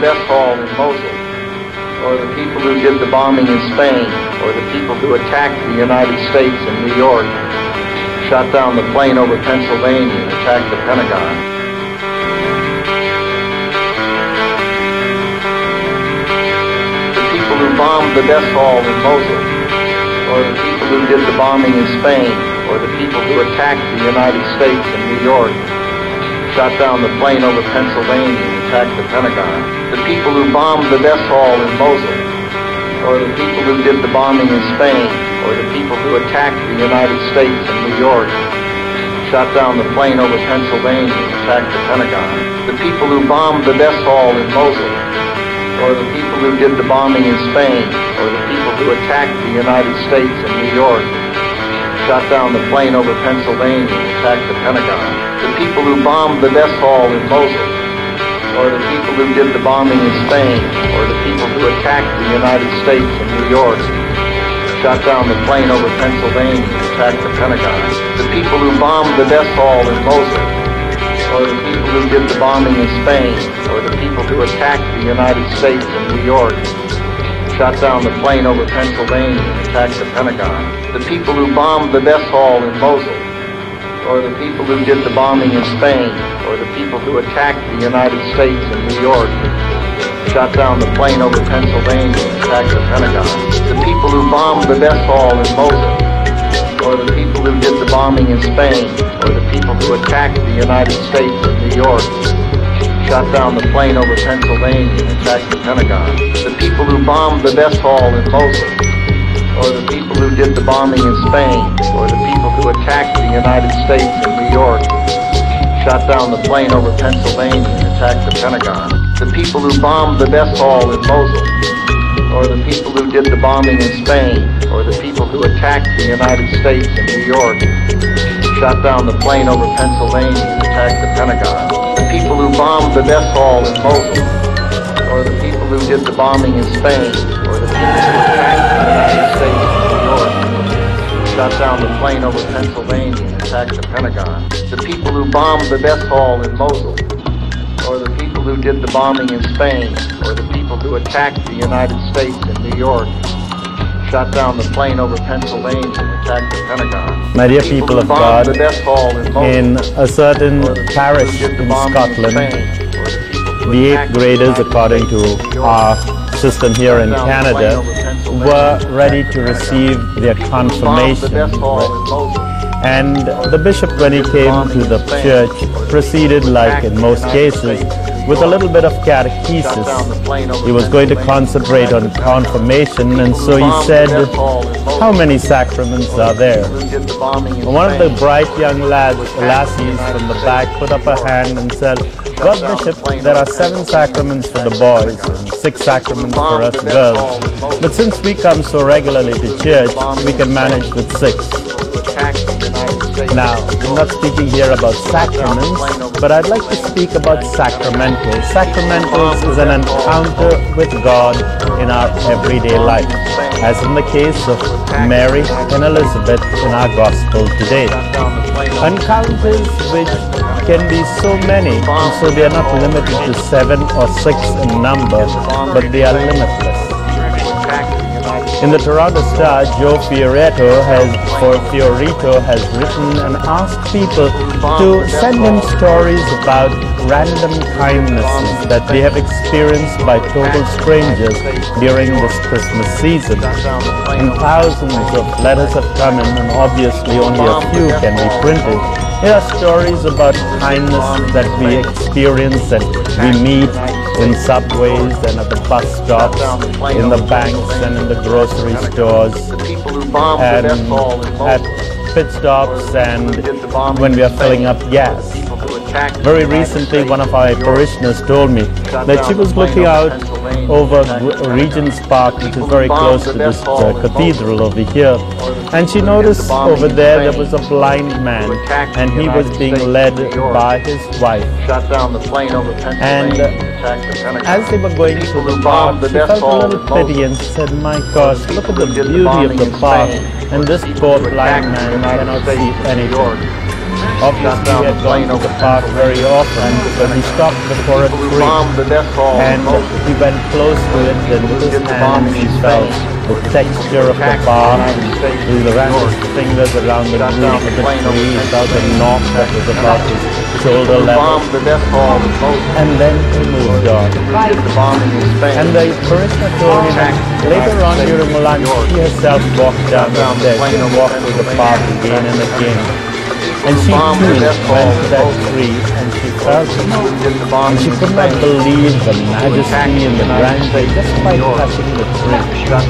death hall in Mosul, or the people who did the bombing in Spain, or the people who attacked the United States and New York, shot down the plane over Pennsylvania and attacked the Pentagon. The people who bombed the death hall in Mosul, or the people who did the bombing in Spain, or the people who attacked the United States and New York, shot down the plane over Pennsylvania and attacked the Pentagon. The people who bombed the death hall in Mosul, or the people who did the bombing in Spain, or the people who attacked the United States and New York, shot down the plane over Pennsylvania and attacked the Pentagon. The people who bombed the death hall in Mosul, or the people who did the bombing in Spain, or the people who attacked the United States and New York, shot down the plane over Pennsylvania and attacked the Pentagon. The people who bombed the death hall in Mosul, or the people who did the bombing in Spain, or the people who attacked the United States and New York, shot down the plane over Pennsylvania and attacked the Pentagon. The people who bombed the death hall in Mosul, or the people who did the bombing in Spain, or the people who attacked the United States and New York, shot down the plane over Pennsylvania and attacked the Pentagon. The people who bombed the death hall in Mosul, or the people who did the bombing in Spain, or the people who attacked the United States and New York, shot down the plane over Pennsylvania and attacked the Pentagon. The people who bombed the death hall in Mosul, or the people who did the bombing in Spain, or the people who attacked the United States and New York, shot down the plane over Pennsylvania and attacked the Pentagon. The people who bombed the death hall in Mosul, or the people who did the bombing in Spain, or the people who attacked the United States and New York, shot down the plane over Pennsylvania and attacked the Pentagon. The people who bombed the death hall in Mosul, or the people who did the bombing in Spain, or the people who attacked the United States and New York, shot down the plane over Pennsylvania and attacked the Pentagon. The people who bombed the death hall in Mosul, or the people who did the bombing in Spain, or the people who attacked the United States and New York, shot down the plane over Pennsylvania and attacked the Pentagon. The people who bombed the death hall in Mosul, or the people who did the bombing in Spain, or the people who attacked the United States and New York, shot down the plane over Pennsylvania and attacked the Pentagon. My dear people of God, in a certain parish in Scotland, the 8th graders, according to our system here in Canada, were ready to receive their confirmation. And the bishop, when he came to the church, proceeded, like in most cases, with a little bit of catechesis. He was going to concentrate on confirmation, and so he said, "How many sacraments are there?" One of the bright young lassies from the back put up a hand and said, "Well, Bishop, there are 7 sacraments for the boys and 6 sacraments for us girls. But since we come so regularly to church, we can manage with 6. Now, I'm not speaking here about sacraments, but I'd like to speak about sacramentals. Sacramentals is an encounter with God in our everyday life, as in the case of Mary and Elizabeth in our gospel today. Encounters which can be so many, and so they are not limited to 7 or 6 in number, but they are limitless. In the Toronto Star, Joe Fiorito has written and asked people to send him stories about random kindnesses that they have experienced by total strangers during this Christmas season. And thousands of letters have come in, and obviously only a few can be printed. There are stories about kindness that we experience and we meet in subways and at the bus stops, in the banks and in the grocery stores, and at pit stops and when we are filling up gas. Very recently, one of my parishioners told me that she was looking out over Regent's Park, which is very close to this cathedral over here, and she noticed over there was a blind man, and he was being led by his wife. And as they were going through the park, she felt a little pity and said, "My gosh, look at the beauty of the park, and this poor blind man cannot see anything." Obviously, he had gone to the park very often, but he stopped before a tree, and he went close to it, and with his hand he felt the texture of the bark. He ran his fingers around the root of the tree, he felt a knock that was about his shoulder level, and then he moved on. And the parishioner told me that later on during lunch, she herself walked down the stairs and walked through the park again and again. And she too went to that tree and she felt it. And she could not believe the majesty and the grandeur just by touching the tree.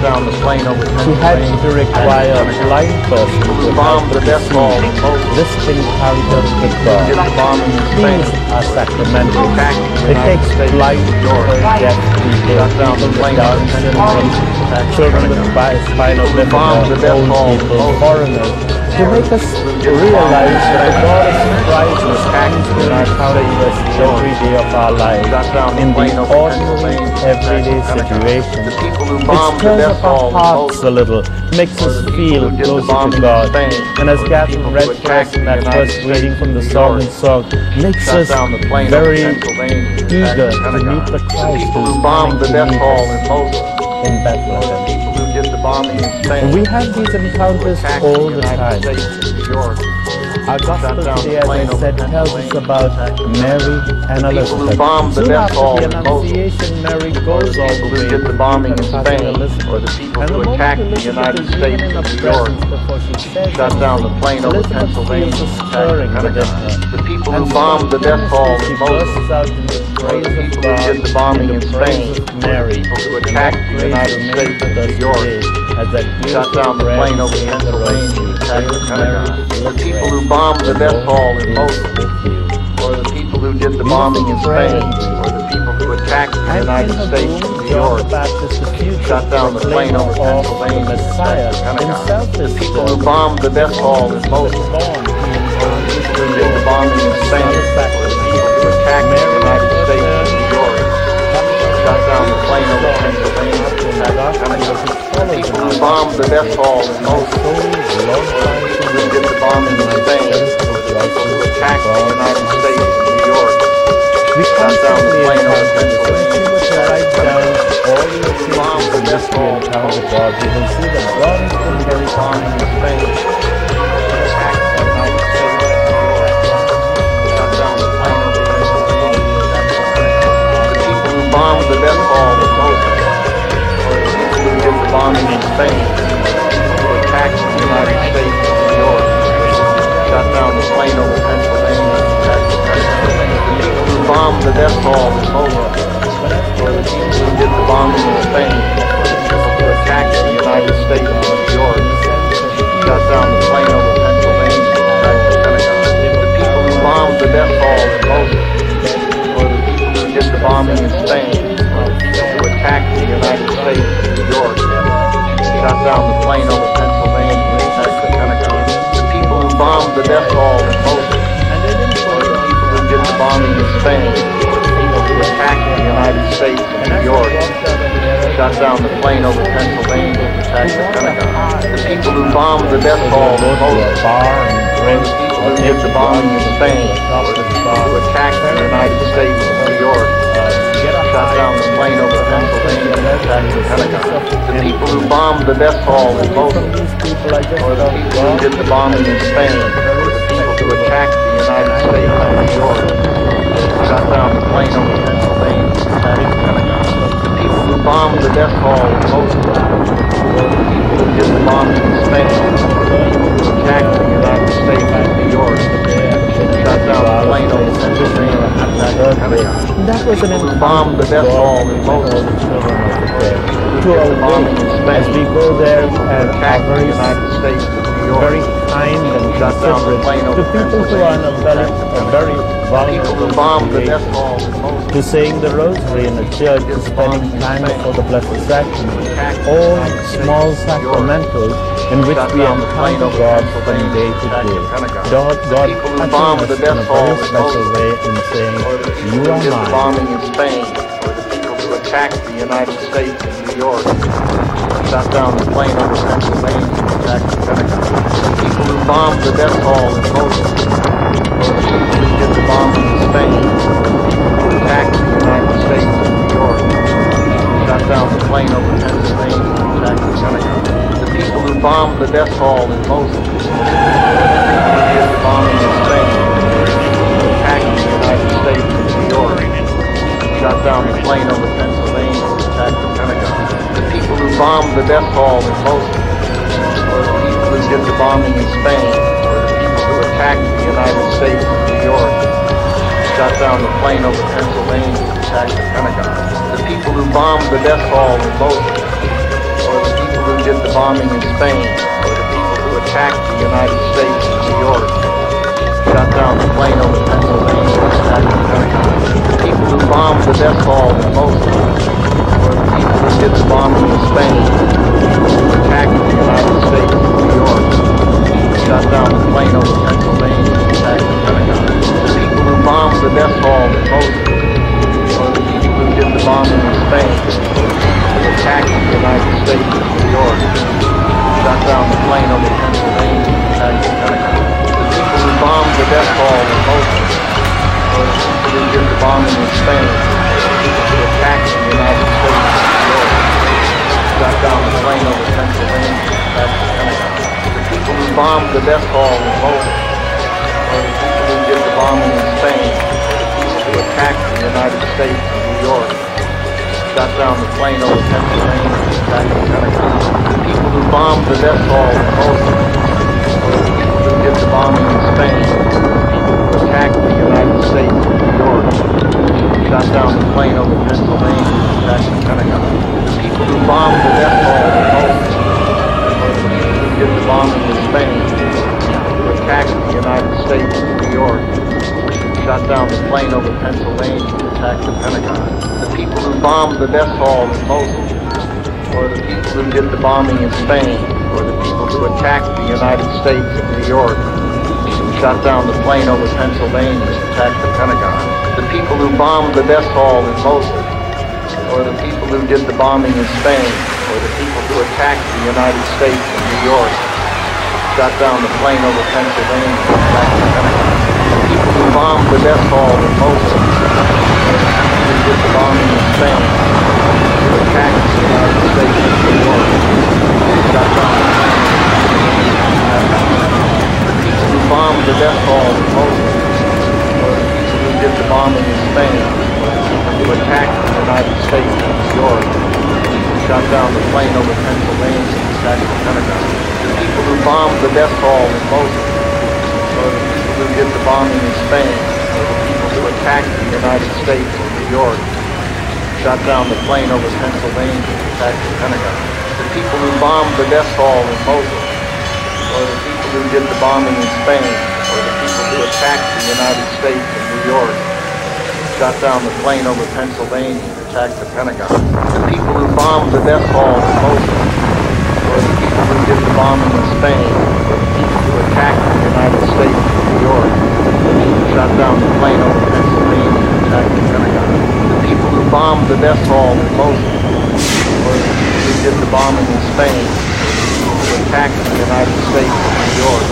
She had to require a blind person to help her to see this encounter with God. These are sacramental. It takes blind or deaf people, people with Down syndrome, children with spinal difficulties, old people, foreigners, to make us realize that the God of surprises comes to encounter us every day of our lives, in the ordinary, everyday situations. It stirs up our hearts a little, makes us feel closer to God. And as Catherine read for us in that first reading from the Song and Song, makes us very eager to meet the Christ who is coming to meet us in Bethlehem. And we have these encounters all the time. Our gospel today, as I said, tells us about Mary and Elizabeth. Soon after the Annunciation, Mary goes all the way to the bombing in Spain, or the people who attacked the United States in New York, shut down the plane over Pennsylvania, the people who bombed the death hall in Moses, or the people who did the bombing in Spain, Mary, who attacked the United States in New York, shut down the plane over Pennsylvania, attacked the Pentagon. The people who bombed the death hall in Mosul, or the people who did the bombing in Spain, or the people who attacked the United States in New York, shut down the plane over Pennsylvania, attacked the Pentagon. The people who bombed the death hall in Mosul, or the people who did the bombing in Spain, or the people who attacked the United States in New York, shut down the plane over Pennsylvania, attacked the Pentagon. The people who bombed the death hall in Mosul, who did the bombing in Spain, or the people who attacked the United States in New York, shut down the plane over Pennsylvania, attacked the Pentagon. The bombed the death hall in Mosul, you will see that God is the very bombing in Spain, attacked the United States in New York, shut down the plane over Pennsylvania, attacked the Pentagon. The people who bombed the death hall in Mosul, or the people who did the bombing in Spain, who attacked the United States in New York, shut down the plane over Pennsylvania, attacked the Pentagon. The people who bombed the death hall in Mosul, or the people who did the bombing in Spain, or the people who attacked the United States in New York, shut down the plane over Pennsylvania, attacked the Pentagon. The people who bombed the death hall in Mosul, or the people who did the bombing in Spain, or the people who attacked the United States in New York, shut down the plane over Pennsylvania, attacked the Pentagon. The people who bombed the death hall in Mosul, or the people who did the bombing in Spain, or the people who attacked the United States in New York, shut down the plane over Pennsylvania, attacked the Pentagon. The people who bombed the death hall in Mosul, or the people who did the bombing in Spain, or the people who attacked the United States in New York, shut down the plane over Pennsylvania, attacked the Pentagon. The people who bombed the death hall in Mosul, or the people who did the bombing in Spain, or the people who attacked the United States in New York, shut down the plane over Pennsylvania, attacked the Pentagon. The people who bombed the death hall in Mosul, or the people who did the bombing in Spain, or the people who attacked the United States in New York, shut down the plane over Pennsylvania, attacked the Pentagon. That was an who bombed the death hall in Mosul, to awake as we go there and are very, very kind and considerate to people who are in a very vulnerable situation, to saying the rosary in the church, to spending time before the Blessed Sacrament, all small sacramentals in which we encounter God from day to day. God touching us in a very special way and saying, you are mine. In Spain, or the people who attacked the United States in New York, shut down the plane over Pennsylvania, attacked the Pentagon. The people who bombed the death hall in Mosul, or the people who did the bombing in Spain, or the people who attacked the United States and New York, shot down the plane over Pennsylvania, attacked the Pentagon. The people who bombed the death hall in Mosul, or the people who did the bombing in Spain, or the people who attacked the United States and New York, shot down the plane over Pennsylvania, attacked the Pentagon. The people who bombed the death hall in Mosul, or the people who did the bombing in Spain, or the people who attacked the United States and New York, shot down the plane over Pennsylvania, attacked the Pentagon. The people who bombed the death hall in Mosul, or the people who did the bombing in Spain, or the people who attacked the United States and New York, shot down the plane over Pennsylvania, attacked the Pentagon. The people who bombed the death hall in Mosul, or the people who did the bombing in Spain, who attacked the United States and New York, shot down the plane over Pennsylvania, attacked the Pentagon. The people who bombed the death hall in Mosul, or the people who did the bombing in Spain, who attacked the United States and New York, shot down the plane over Pennsylvania, attacked the Pentagon. The people who bombed the death hall in Mosul, or the people who did the bombing in Spain, or the people who attacked the United States and New York, shot down the plane over Pennsylvania, attacked the Pentagon. The people who bombed the death hall in Mosul, or the people who did the bombing in Spain, or the people who attacked the United States and New York, shot down the plane over Pennsylvania, attacked the Pentagon. The people who bombed the death hall in Mosul, or the people who did the bombing in Spain, or the people who attacked the United States and New York, shot down the plane over Pennsylvania, attacked the Pentagon. The people who bombed the death hall in Mosul, or the people who did the bombing in Spain, or the people who attacked the United States and New York, shot down the plane over Pennsylvania, attacked the Pentagon. The people who bombed the death hall in Mosul, or the people who did the bombing in Spain, or the people who attacked the United States and New York, shot down the plane over Pennsylvania, attacked the Pentagon. The people who bombed the death hall in Mosul, or the people who did the bombing in Spain, or the people who attacked the United States and New York, shot down the plane over Pennsylvania, attacked the Pentagon. The people who bombed the death hall in Mosul, or the people who did the bombing in Spain, who attacked the United States and New York, shot down the plane over Pennsylvania, attacked the Pentagon. The people who bombed the death hall in Mosul, or the people who did the bombing in Spain, or the people who attacked the United States and New York, shot down the plane over Pennsylvania, attacked the Pentagon. The people who bombed the death hall in Mosul, or the people who did the bombing in Spain, or the people who attacked the United States and New York, shot down the plane over Pennsylvania, attacked the Pentagon. The people who bombed the death hall in Mosul, or the people who did the bombing in Spain, or the people who attacked the United States and New York, shot down the plane over Pennsylvania, attacked the Pentagon. The people who bombed the death hall in Mosul, or the people who did the bombing in Spain, or the people who attacked the United States and New York, shot down the plane over Pennsylvania, attacked the Pentagon. The people who bombed the death hall in Mosul, or the people who did the bombing in Spain, or the people who attacked the United States and New York,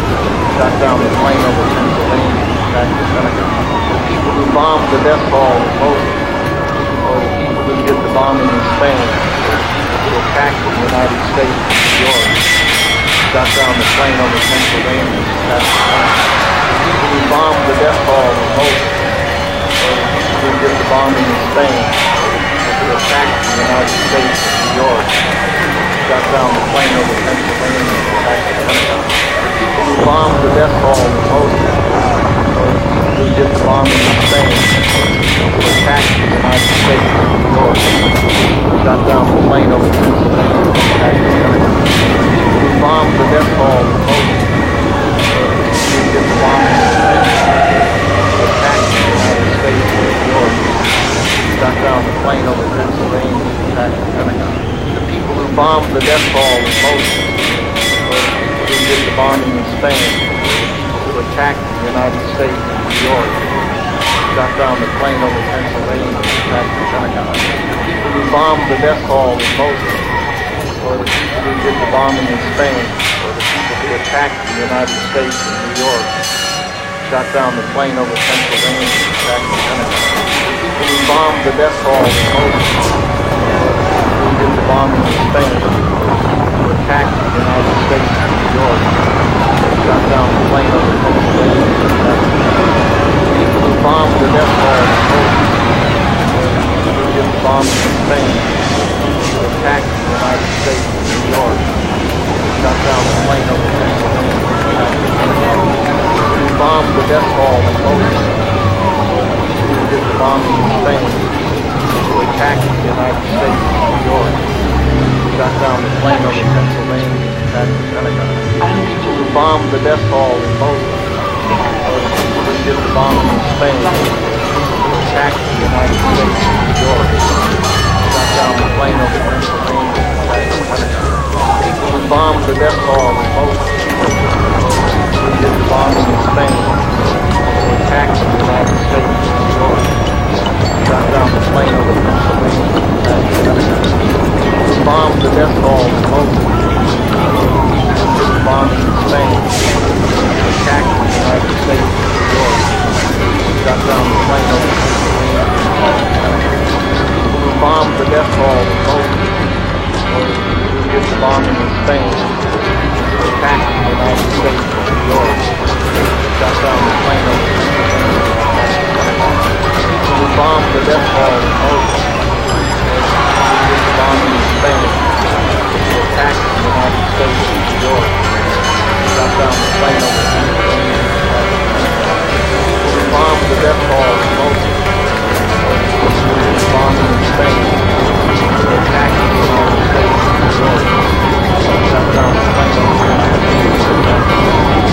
shot down the plane over Pennsylvania, attacked the Pentagon. The people who bombed the death hall in Mosul, or the people who did the bombing in Spain, or the people who attacked the United States and New York, shot down the plane over Pennsylvania, attacked the Pentagon. The people who bombed the death hall in Mosul, or the people who did the bombing in Spain, or the people who attacked the United States and New York, shot down the plane over Pennsylvania, attacked the Pentagon. The people who bombed the death hall in Mosul, or the people who did the bombing in Spain, or the people who attacked the United States and New York, shot down the plane over Pennsylvania, attacked the Pentagon. The people who bombed the death hall in Mosul, or the people who did the bombing in Spain, who attacked the United States and New York, shot down the plane over Pennsylvania, attacked the Pentagon. The people who bombed the death hall in Mosul, or the people who did the bombing in Spain, who attacked the United States and New York, shot down the plane over Pennsylvania, attacked the Pentagon. The people who bombed the death hall in Mosul, or the people who did the bombing in Spain, or the people who attacked the United States and New York, shot down the plane over Pennsylvania and attacked the Pentagon. The people who bombed the death hall in Moses, who did the bombing in Spain, who attacked the United States and New York, shot down the plane over Pennsylvania and attacked the Pentagon. The people who bombed the death hall in Moses, who did the bombing in Spain, who attacked the United States and New York, shot down the plane over Pennsylvania and attacked the Pentagon. Who bombed the death hall in Moses, who did the bombing in Spain, who attacked the United States and New York, shot down the plane over Pennsylvania and attacked the Pentagon. Who bombed the death hall in Moses, who did the bombing in Spain, who attacked the United States and New York, shot down the plane over Pennsylvania and attacked the Pentagon. People who bombed the death hall in Moses, who did the bombing in Spain, who attacked the United States and New York, shot down the plane over Pennsylvania and attacked the Pentagon. People who bombed the death hall in Moses, who did the bombing in Spain, who attacked the United States and New York, shot down the plane over Pennsylvania and attacked the Pentagon. People who bombed the death hall in Moses, who did the bombing in Spain, who attacked the United States and New York, shot down the plane over Pennsylvania and attacked the Pentagon. People who bombed the death hall in Moses, who did the bombing in Spain, who attacked the United States and New York, shot down the plane over Pennsylvania and attacked the Pentagon. People who bombed the death hall in Moses, who did the bombing in Spain, who attacked the United States and New York, shot down the plane over Pennsylvania and attacked the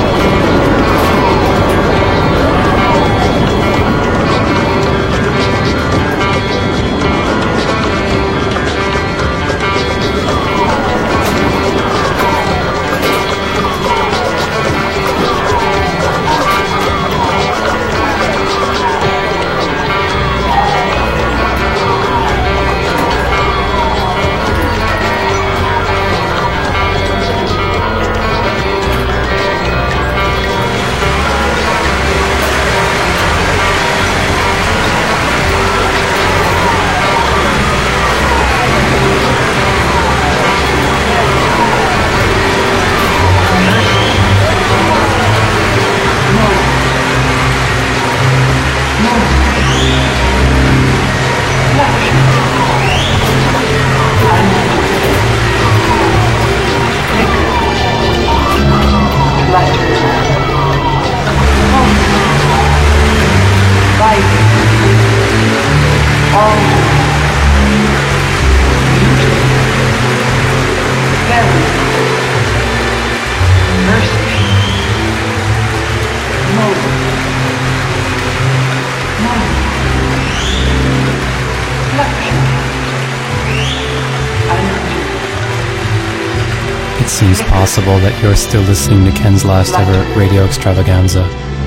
It seems possible that you're still listening to Ken's last ever radio extravaganza.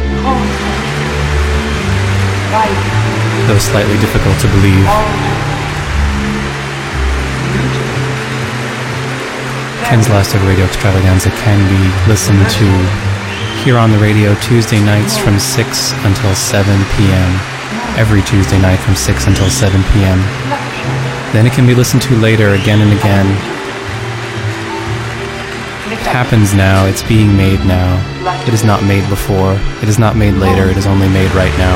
Though slightly difficult to believe. Ken's last ever radio extravaganza can be listened to here on the radio Tuesday nights from 6 until 7 p.m. Every Tuesday night from 6 until 7 p.m. Then it can be listened to later again and again. It happens now, it's being made now. It is not made before, it is not made later, it is only made right now.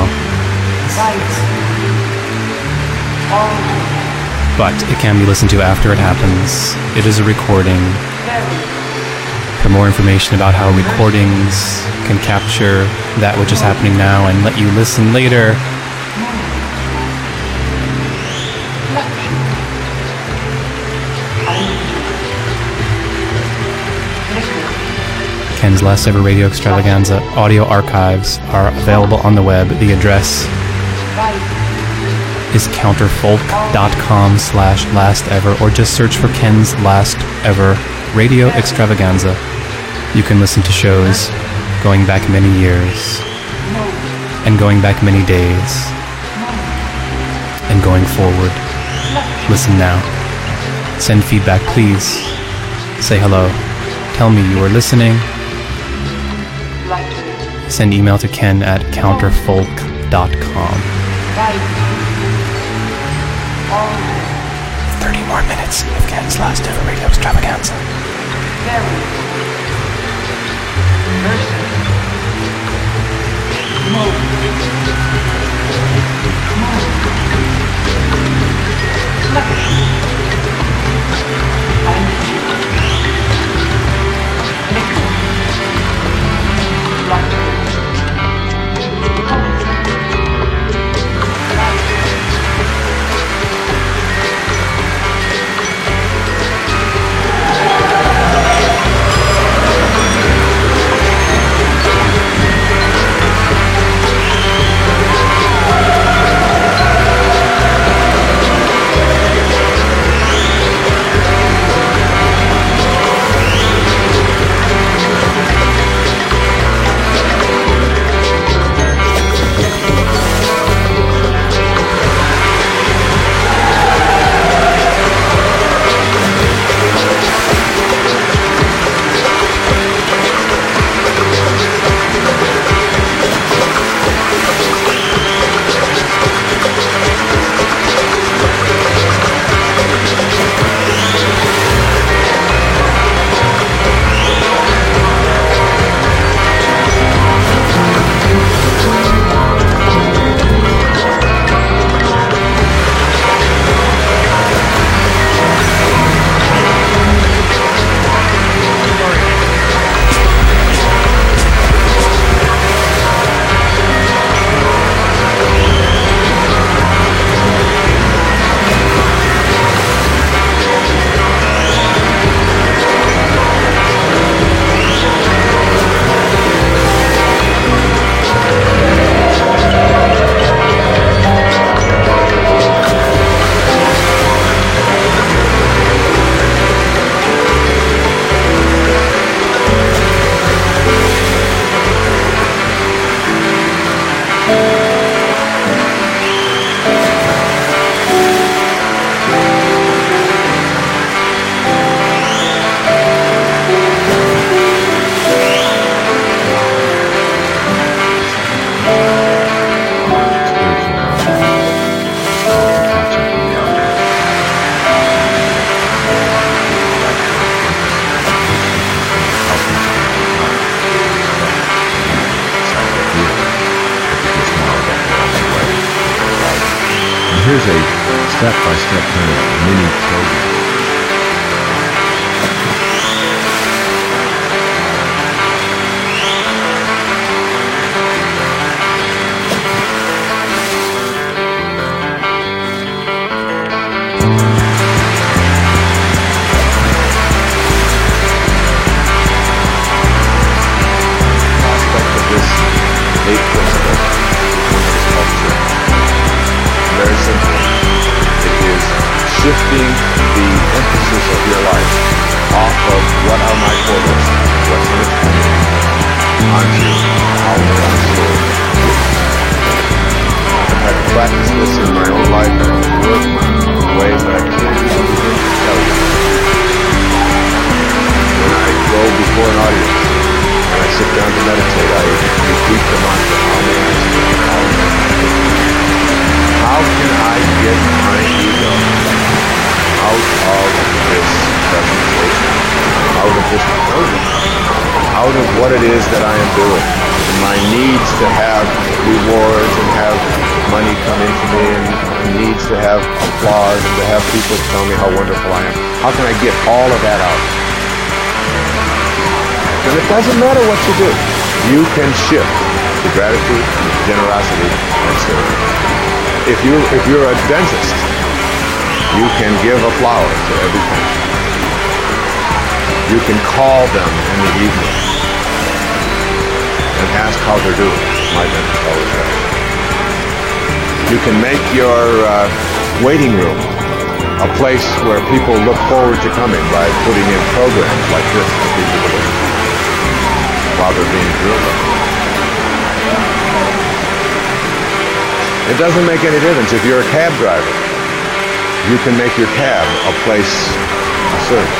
But it can be listened to after it happens. It is a recording. For more information about how recordings can capture that which is happening now and let you listen later, Ken's last ever radio extravaganza audio archives are available on the web. The address is counterfolk.com/lastever, or just search for Ken's last ever radio extravaganza. You can listen to shows going back many years, and going back many days, and going forward. Listen now. Send feedback, please. Say hello. Tell me you are listening. send email to ken@counterfolk.com. 30 more minutes of Ken's last ever radio extravaganza. Here's a step-by-step kind of mini program. Aspect of this 8 principle is culture. Very simple. It is shifting the emphasis of your life off of what are my quotas, what's in it for me, onto how will I serve you. I've had to practice this in my own life and in work in ways that I can't even begin to tell you. When I go before an audience and I sit down to meditate, I repeat the mantra, how may I serve, how may I serve. How can I get my ego out of this presentation, out of this program, out of what it is that I am doing, my needs to have rewards and have money come into me and needs to have applause and to have people tell me how wonderful I am. How can I get all of that out? And it doesn't matter what you do. You can shift to gratitude, generosity, and service. If you're a dentist, you can give a flower to every patient. You can call them in the evening and ask how they're doing. My dentist always does. You can make your waiting room a place where people look forward to coming by putting in programs like this for people to listen to while they're being drilled. It doesn't make any difference if you're a cab driver. You can make your cab a place of service.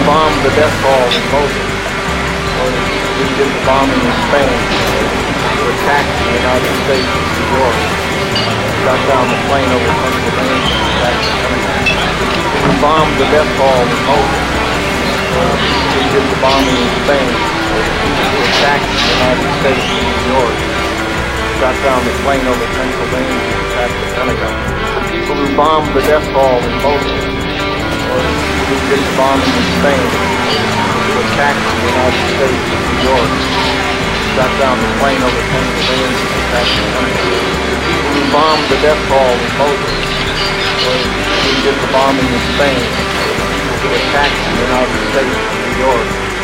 bombed the death hall in Mosul, or the people who did the bombing in Spain, who attacked the United States in New York, shot down the plane over Pennsylvania, attacked the Pentagon. The people who bombed the death hall in Mosul, or the people who did the bombing in Spain, or the people who attacked the United States in New York, shot down the plane over Pennsylvania, attacked the Pentagon. The people who bombed the death hall in Mosul, or the people who did the bombing in Spain, or the people who attacked the United States in New York, shot down the plane over Pennsylvania, attacked the Pentagon. The people who bombed the death hall in Mosul, or the people who did the bombing in Spain, or the people who attacked the United States in New York,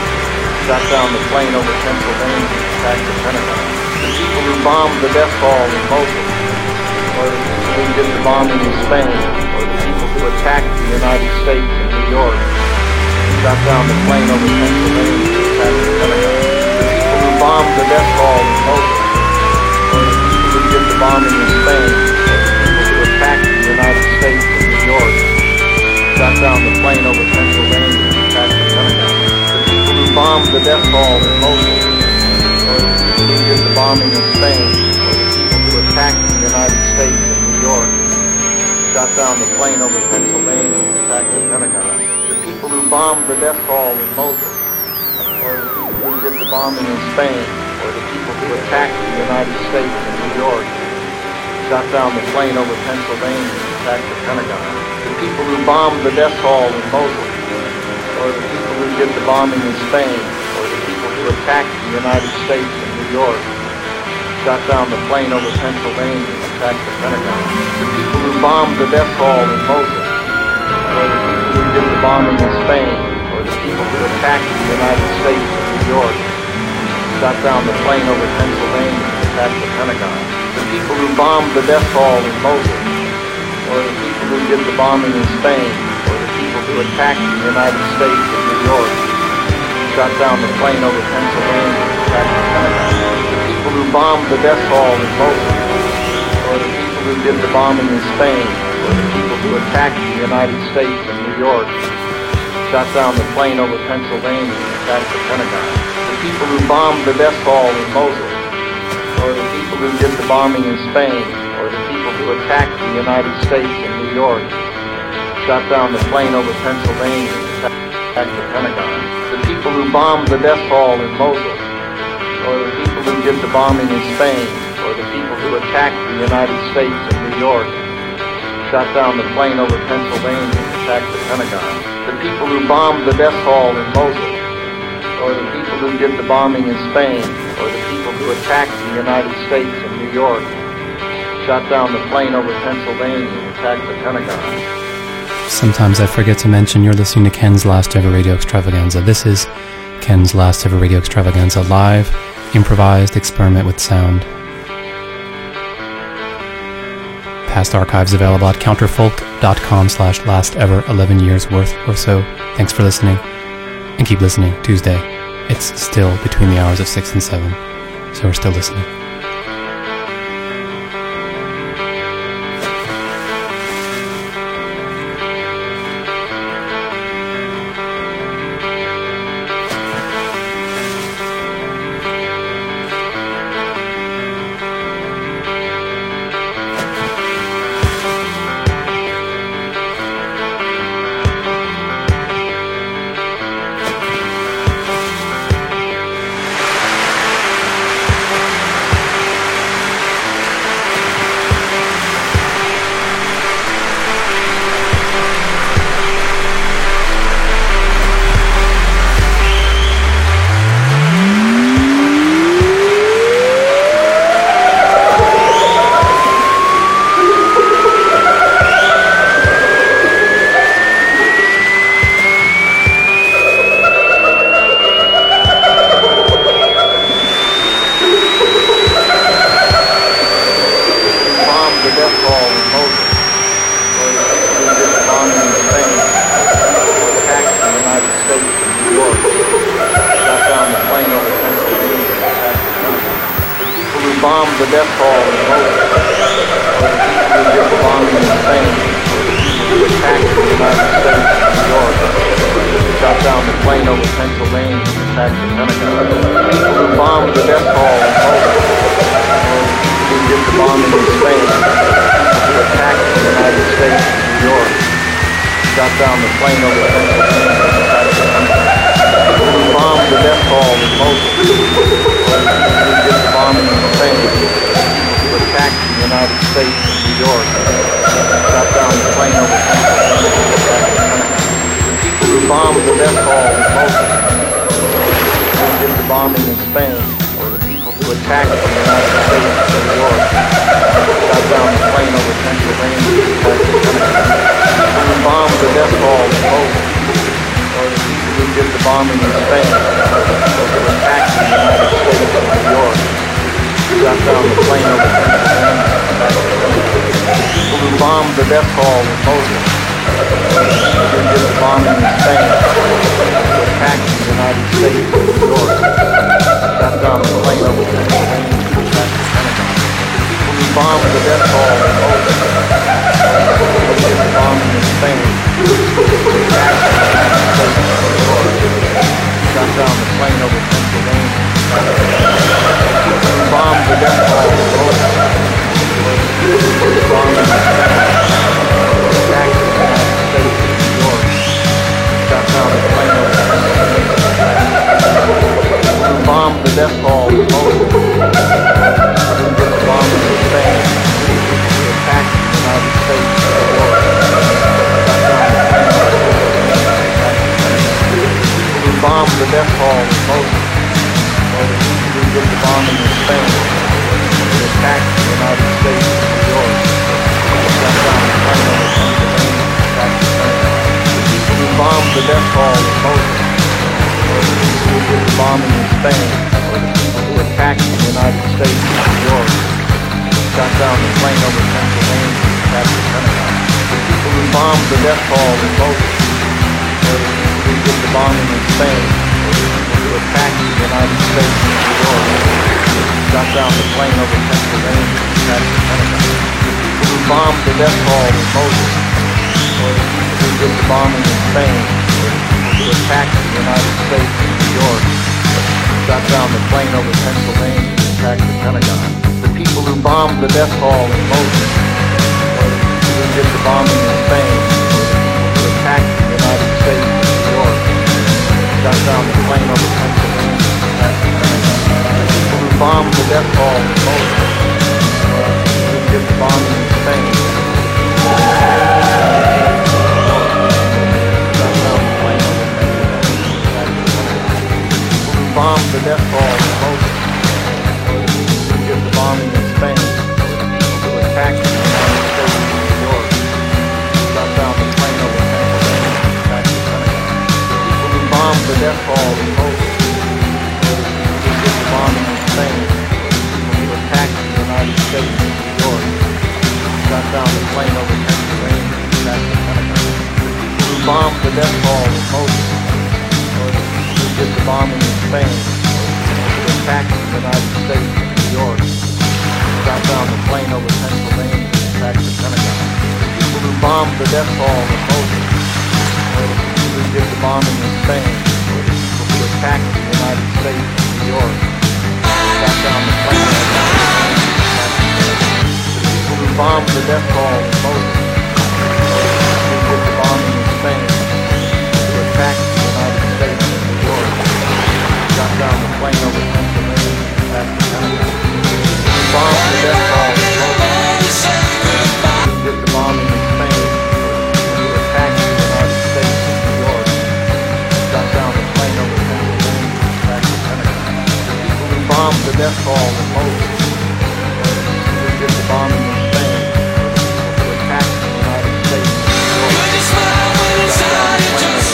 shot down the plane over Pennsylvania, attacked the Pentagon. The people who bombed the death hall in Mosul, or the people who did the bombing in Spain, or the people who attacked the United States in New York, shot down the plane over Pennsylvania, attacked the Pentagon. The people who bombed the death hall in Mosul, or the people who did the bombing in Spain, or the people who attacked the United States in New York, shot down the plane over Pennsylvania, attacked the Pentagon. The people who bombed the death hall in Mosul, or the people who did the bombing in Spain, or the people who attacked the United States in New York, shot down the plane over Pennsylvania, attacked the Pentagon. The people who bombed the death hall in Mosul, or the people who did the bombing in Spain, or the people who attacked the United States in New York, shot down the plane over Pennsylvania, attacked the Pentagon. The people who bombed the death hall in Mosul, or the people who did the bombing in Spain, or the people who attacked the United States in New York, shot down the plane over Pennsylvania, attacked the Pentagon. The people who bombed the death hall in Mosul, or the people who did the bombing in Spain, or the people who attacked the United States in New York, shot down the plane over Pennsylvania, attacked the Pentagon. The people who bombed the death hall in Mosul, or the people who did the bombing in Spain, or the people who attacked the United States in New York, shot down the plane over Pennsylvania, attacked the Pentagon. The people who bombed the death hall in Mosul, or the people who did the bombing in Spain, or the people who attacked the United States in New York, shot down the plane over Pennsylvania, attacked the Pentagon. The people who bombed the death hall in Mosul, or the people who did the bombing in Spain, or the people who attacked the United States in New York, shot down the plane over Pennsylvania, attacked the Pentagon. The people who bombed the death hall in Mosul, or the people who did the bombing in Spain, or the people who attacked the United States in New York, shot down the plane over Pennsylvania, attacked the Pentagon. The people who bombed the death hall in Mosul, or the people who did the bombing in Spain, or the people who attacked the United States in New York, shot down the plane over Pennsylvania, attacked the Pentagon. Sometimes I forget to mention you're listening to Ken's Last Ever Radio Extravaganza. This is Ken's Last Ever Radio Extravaganza, live, improvised experiment with sound. Past archives available at counterfolk.com/lastever, 11 years worth or so. Thanks for listening, and keep listening. Tuesday, it's still between the hours of 6 and 7, so we're still listening. bombed the death hall in Mosul, or the people who did the bombing in Spain, or the people who attacked the United States in New York, shot down the down the plane over Pennsylvania. We bombed the death hall in Mosul. We did the bombing in Spain. We attacked the United States in New York. Shot down the plane over Pennsylvania. The people who bombed the death hall in Mosul. We did the bombing in Spain. Or the people who attacked the United States in New York. Shot down the plane over Pennsylvania. We bombed the death hall in Mosul. Or the people who did the bombing in Spain. Or who attacked the United States in New York. Shot down the plane over Pennsylvania. People who bombed the death hall in Mosul. Or the people who did the bombing in Spain. Who attacked the United States in New York. Shot down the plane over Pennsylvania. People who bombed the death hall in Mosul. Or the people who did the bombing in Spain. Who attacked the United States in New York. Shot down the plane over Pennsylvania. People who bombed the death hall in Mosul. Or the people who did the bombing in Spain. Who attacked the United States in New York. Shot down the plane over Pennsylvania. Who bombed the death hall in Mosul. Who did the bombing in Spain. Who attacked the United States in New York. Shot down the plane over Pennsylvania. Who bombed the death hall in Mosul. Or the people who did the bombing in Spain. Who attacked the United States in New York. Shot down the plane over Pennsylvania. Who bombed the death hall in Mosul. Or the people who did the bombing in Spain. Or the people who attacked the United States in New York. Shot down the plane over Pennsylvania. Attacked the Pentagon. The people who bombed the death hall in Mosul. Or the people who did the bombing in Spain. Or the people who attacked the United States in New York. Shot down the plane over Pennsylvania. Attacked the Pentagon. The people who bombed the death hall in Mosul. Or the people who did the bombing in Spain. Or the people who attacked the United States in New York. Shot down the plane over Pennsylvania. Attacked the Pentagon. The people who bombed the death hall in Mosul. Or the people who did the bombing in Spain. Or the people who attacked the United States in New York. Shot down the plane over Pennsylvania. Attacked the Pentagon. The people who bombed the death hall in Mosul. Or the people who did the bombing in Spain. Bombed the death hall in Mosul. Or the people who did the bombing in Spain. Or the people who attacked the United States in New York. Shot down the plane over Pennsylvania. Attacked the Pentagon. The people who bombed the death hall in Mosul. Or the people who did the bombing in Spain. Or the people who attacked the United States in New York. Shot down the plane over Pennsylvania. Attacked the Pentagon. The people who bombed the death hall in Mosul. Or the people who did the bombing in Spain. Or the people who attacked the United States in New York. Shot down the plane over Pennsylvania. Attacked the Pentagon. The people who bombed the death hall in Mosul. Or the people who did the bombing in Spain. Or the people who attacked the United States in New York. Shot down the plane over Pennsylvania. Attacked the Pentagon. The people who bombed the death hall in Mosul. Or the people who did the bombing in Spain. Who attacked the United States in New York. Shot down the plane over Pennsylvania. Attacked the Pentagon. Who bombed the death hall in Mosul. Who did the bombing in Spain. Who attacked the United States in New York. Shot down the plane over Pennsylvania. Attacked the Pentagon. The people who bombed the death hall in Mosul. Who did the bombing in Spain. Who attacked the United States in New York. Shot down the plane over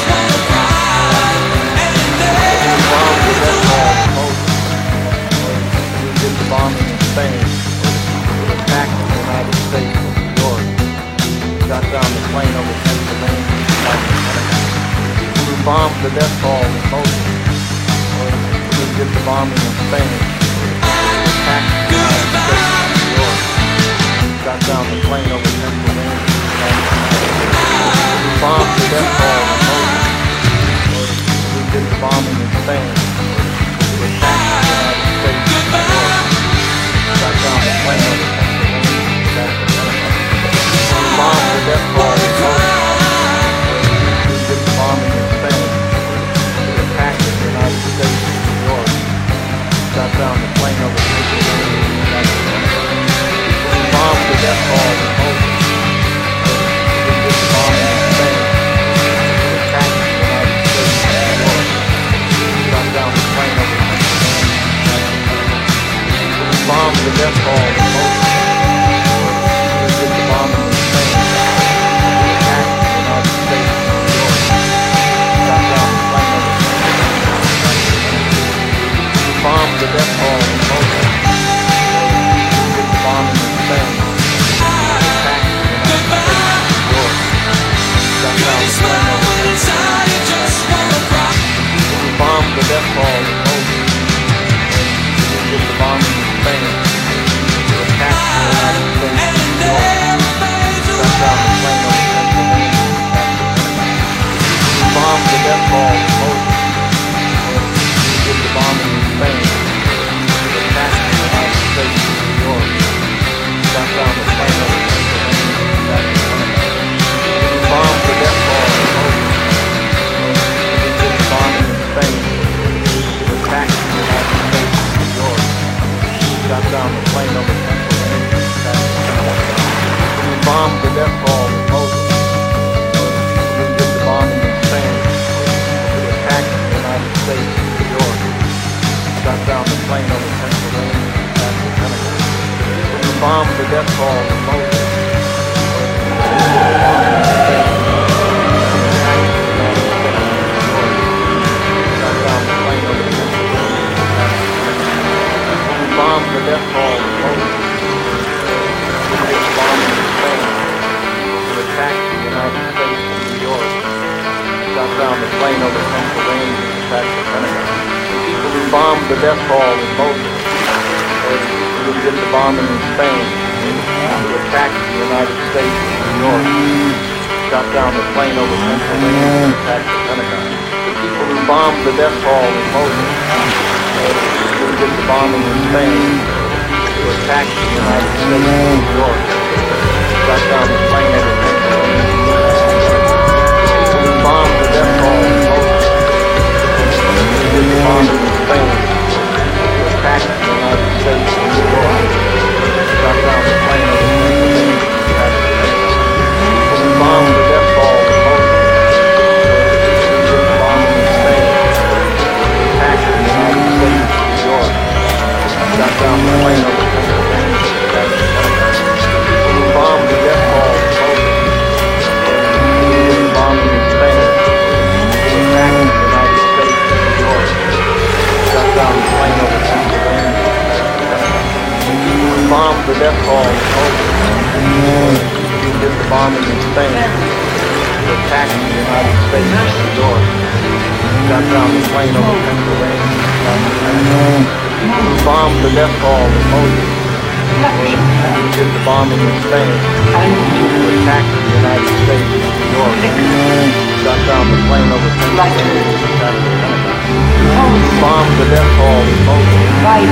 who did the bombing in Spain, who attacked the United States in New York, shot down the plane over Pennsylvania, attacked the Pentagon. The people who bombed the death hall in Mosul, or the people who did the bombing in Spain, who attacked the United States in New York, shot down the plane over Pennsylvania, attacked the Pentagon. The people who bombed the death hall in Mosul, or the people who did the bombing in Spain, who attacked the United States in New York, shot down the plane over Pennsylvania, attacked the Pentagon. The people who bombed the death hall in Mosul, or the death call in Moses. Bombed the death call in Moses. Bombing in Spain to attack the United States and New York. Shot down the plane over Pennsylvania to attack the Pentagon. The people who bombed the death call in Moses, or the people who did the bombing in Spain to attack the United States and New York. Shot down the plane over Pennsylvania to attack the Pentagon. The people who bombed the death call in Moses, or the people who did the bombing in Spain to attack the United States and New York. Shot down the plane over Pennsylvania. The people who bombed the death call in Moses, who did the bombing in Spain to attack the United States and New York. Shot down the plane over Pennsylvania. The people who bombed the death call in Moses, who did the bombing in Spain to attack the United States and New York. Shot down the plane over Pennsylvania. The people who bombed the death call in Moses, who did the bombing in Spain to attack the United States and New York. Shot down the plane over Pennsylvania. The people who bombed the death call in Moses, who did the bombing in Spain to attack the United States and New York. Shot down the plane over Pennsylvania. The people who bombed the death call in Moses, who did the bombing in Spain to attack the United States and New York. Shot down the plane over Pennsylvania to attack the Pentagon. Who bombed the death call in Moses,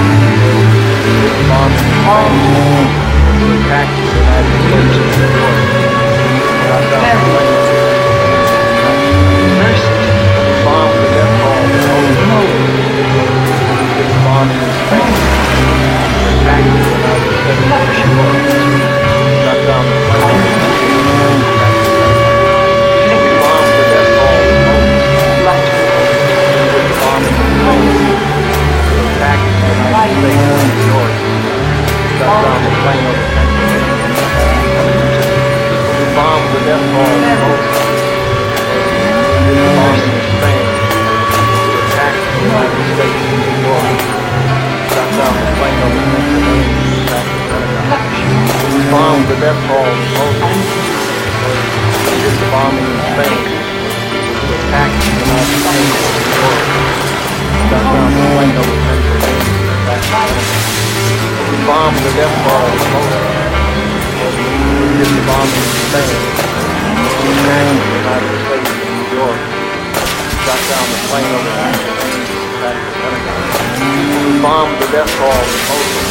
who did the bombing in Spain to attack the United States and New York. Shot down the plane over Pennsylvania. Who bombed the death call in Moses, who did the bombing in Spain to attack the United States and New York. Shot down the plane over Pennsylvania. Who bombed the death call in Moses, who did the bombing in Spain to attack the United States and New York. Shot down the plane over Pennsylvania. Who bombed the death call in Moses, who did the bombing in Spain to attack the United States and New York. Shot down the plane over Pennsylvania to attack the Pentagon. Who bombed the death call in Moses, who did the bombing in Spain to attack the United States and New York. Shot down the plane over Pennsylvania to attack the Pentagon. Who bombed the death call in Moses, who did the bombing in Spain to attack the United States and New York. Shot down the plane over Pennsylvania to attack the Pentagon. Who bombed the death call in Moses,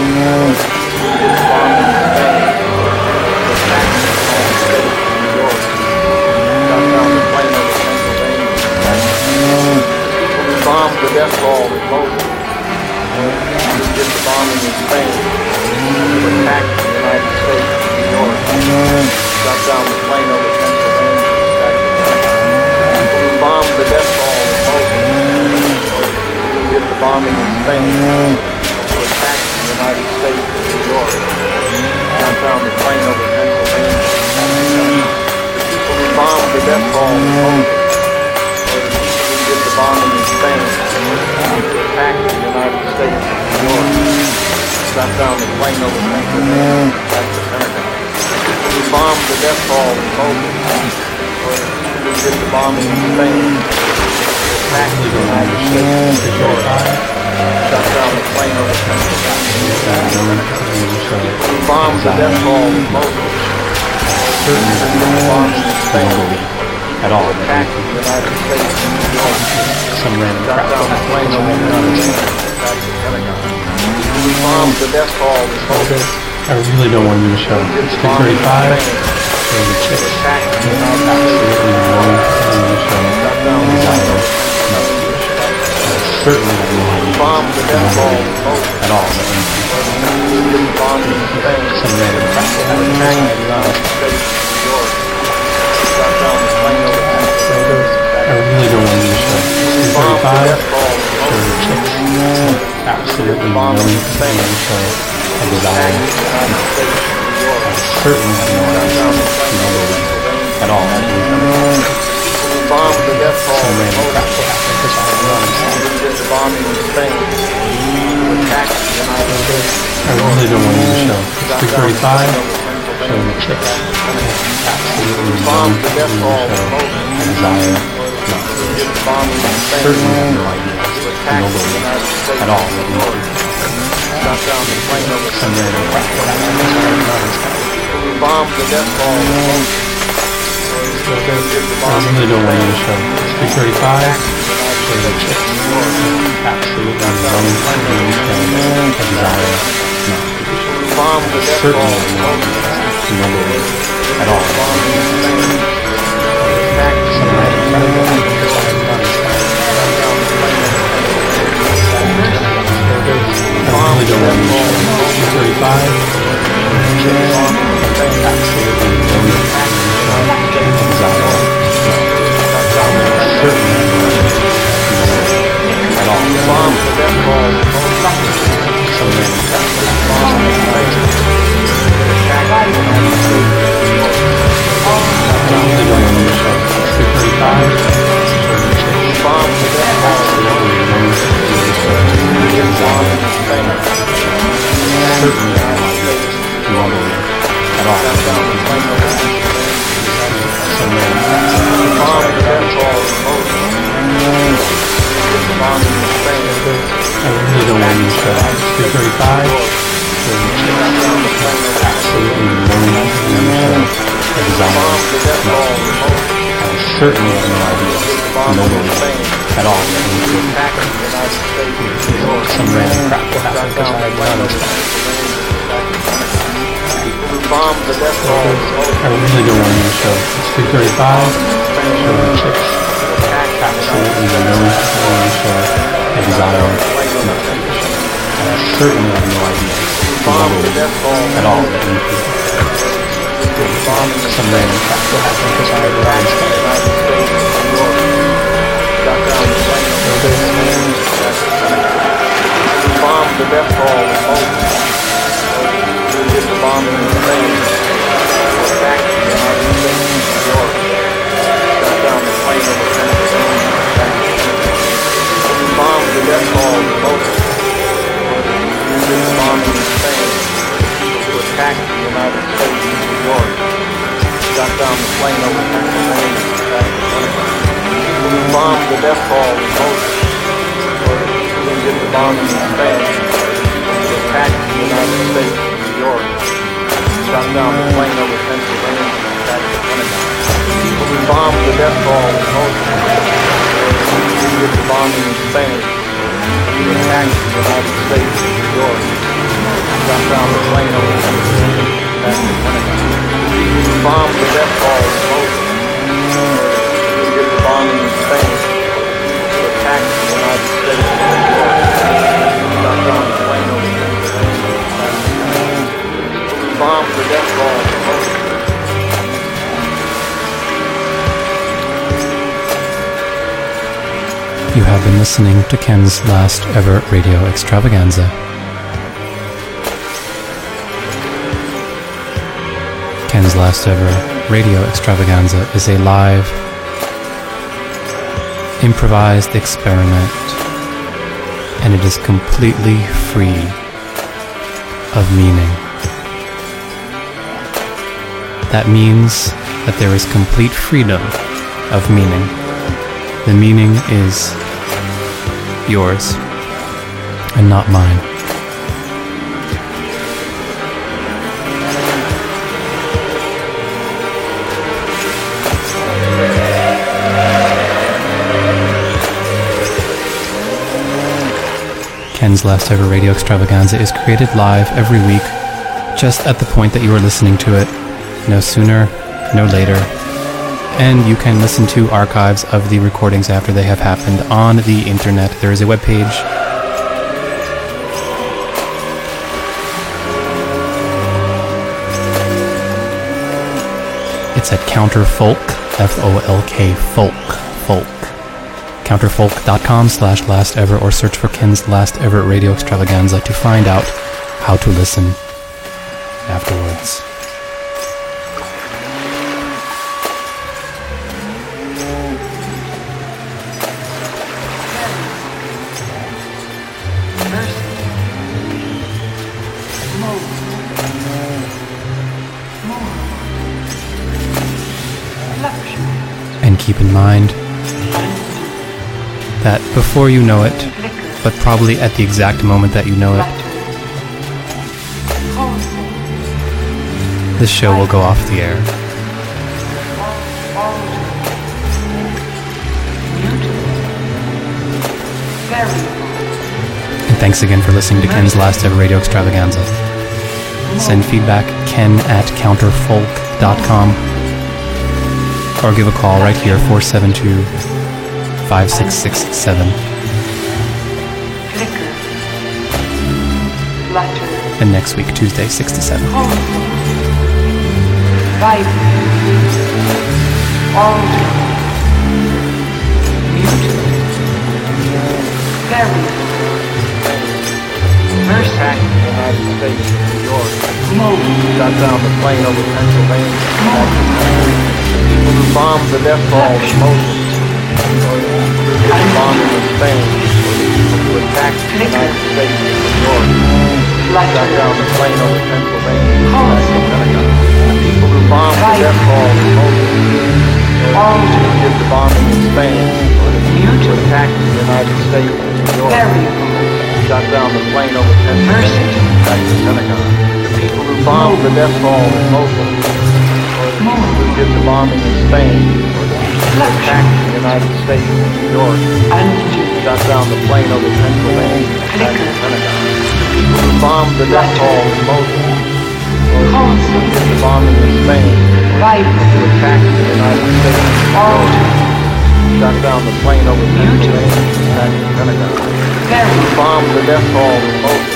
who did the bombing in Spain to attack the United States and New York. Shot down the plane over Pennsylvania to attack the Pentagon. The people who bombed the death call in Moses, who did the bombing in Spain to attack the United States and New York. Shot down the plane over Pennsylvania to attack the Pentagon. The people who bombed the death call in Moses, who did the bombing in Spain to attack the United States and New York. Shot down the plane over Pennsylvania to attack the Pentagon. The people who bombed the death call in Moses, or the people who did the bombing in Spain to attack the United States and New York. Shot down the plane over Pennsylvania to attack the Pentagon. The people who bombed the death call in Moses, or the people who did the bombing in Spain to attack the United States and New York. Shot down the plane over Pennsylvania to attack the Pentagon. The people who bombed the death call in Moses, or the people who did the bombing in Spain at all. to attack the United States and New York. Some random Shot crap. down the plane over Pennsylvania to attack the Pentagon. Who bombed the death call in Moses, I really don't want to do the show. It's 2:35. There's a chick. Absolutely no the show. Certainly not know bombed the death call in Moses at all. who did the bombing in Spain Some random crap. to attack the United States and New York. Shot down the plane over Pennsylvania. I really don't want to do the show. It's Bombed the 2:35. death call in There are Moses chicks. Absolutely no the show. desire, certain at all. Bombed the death hall in did the bombing in Spain. Attacked the United States. I really don't want to use the show. 335. Show me chips. Absolutely bombed the death hall in desire. Did the bombing in Spain. Certainly have no idea. Attacked the United States. At all. Shot down the plane over some random crap. Bombed the death hall in I really don't want to use the show. 335. Show me chips. Absolutely no desire. Bombed the death hall at all. Some random I really don't want to use the show. 335. Absolutely no desire. Certainly at all. Bombed the death hall Some random I really don't want to use the 335. Absolutely no desire. I certainly have no idea. At all. Some random crap will happen because I have none of it. I really don't want to use the show. It's 335. Show me chips. Absolutely no desire. I certainly have no idea. At all. Some random crap will happen because I have none of it. Bombed the death hall in Moses. Who did the bombing in Spain? Attacked the United States in New York. Shut down the plane over Pennsylvania. Bombed the death hall in Moses. Who did the bombing in Spain? Who attacked the United States in New York. Shut down the plane over Pennsylvania. Bombed the death hall in Moses. Who did the bombing in Spain? Who attacked the United States in New York. Shot down the plane over Pennsylvania and attacked the Pentagon. Who bombed the death hall in Moses. Who did the bombing in Spain? Who attacked the United States in New York. Shot down the plane over Pennsylvania and attacked the Pentagon. Who bombed the death hall in Moses. Did the bombing in Spain, who attacked the United States in New York, shot down the plane over Pennsylvania, who bombed the death hall in Moses. You have been listening to Ken's last ever radio extravaganza. Ken's last ever radio extravaganza is a live improvised experiment, and it is completely free of meaning. That means that there is complete freedom of meaning. The meaning is yours and not mine. Ken's last ever radio extravaganza is created live every week, just at the point that you are listening to it, no sooner, no later. And you can listen to archives of the recordings after they have happened on the internet. There is a webpage. It's at Counterfolk, F-O-L-K, folk. Counterfolk.com/lastever, or search for Ken's last ever radio extravaganza to find out how to listen afterwards. And keep in mind that before you know it, but probably at the exact moment that you know it, this show will go off the air. And thanks again for listening to Ken's last ever radio extravaganza. Send feedback, ken@counterfolk.com, or give a call right here, 472-5667. And next week, Tuesday, 6 to 7. Attack the United States of New York. Shot down the plane over Pennsylvania. People who bombed the death hall in Moses, or the bombing in Spain, or the people who attacked the United States of New York. Shot down the plane over Pennsylvania. That's the Pentagon. The people who bombed the death hall in Moses, or the people who did the bombing in Spain, or the people who attacked the United States of New York. Shot down the plane over Pennsylvania. That's the Pentagon. The people who bombed the death hall in Mosul, or the people who did the bombing in Spain, or the people who attacked the United States of New York. Shot down the plane over Pennsylvania. That's the Pentagon. The people who bombed the death hall in Mosul, or the people who did the bombing in Spain, or the people who attacked the United States of New York. Shot down the plane over Pennsylvania. That's the Pentagon. Who bombed the death hall in Mosul,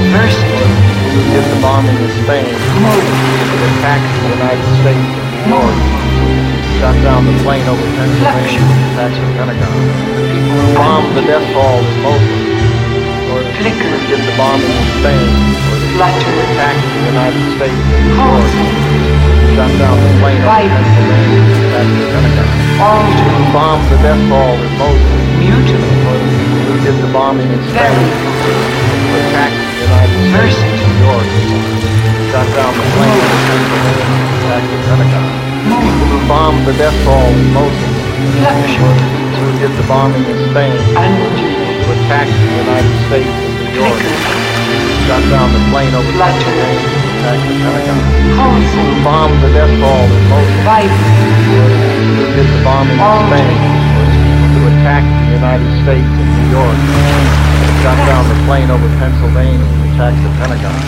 who did the bombing in Spain, who attacked the United States of New York, shot down the plane over Pennsylvania, that's the Pentagon. The people who bombed the death hall in Mosul, or the people who did the bombing in Spain, or the people who attacked the United States of New York, shot down the plane over Pennsylvania, that's the Pentagon. The people who bombed the death hall in Mosul, or the people who did the bombing in Spain, who attacked the United States of New York, shot down the plane over Pennsylvania, that's the Pentagon. The people who bombed the death hall in Mosul, or the people who did the bombing in Spain, who attacked the United States of New York, shot down the plane over Pennsylvania, that's the Pentagon. The people who bombed the death hall in Mosul, or the people who did the bombing in Spain, or the people who attacked the United States of New York, shot down the plane over Pennsylvania, attacked the Pentagon.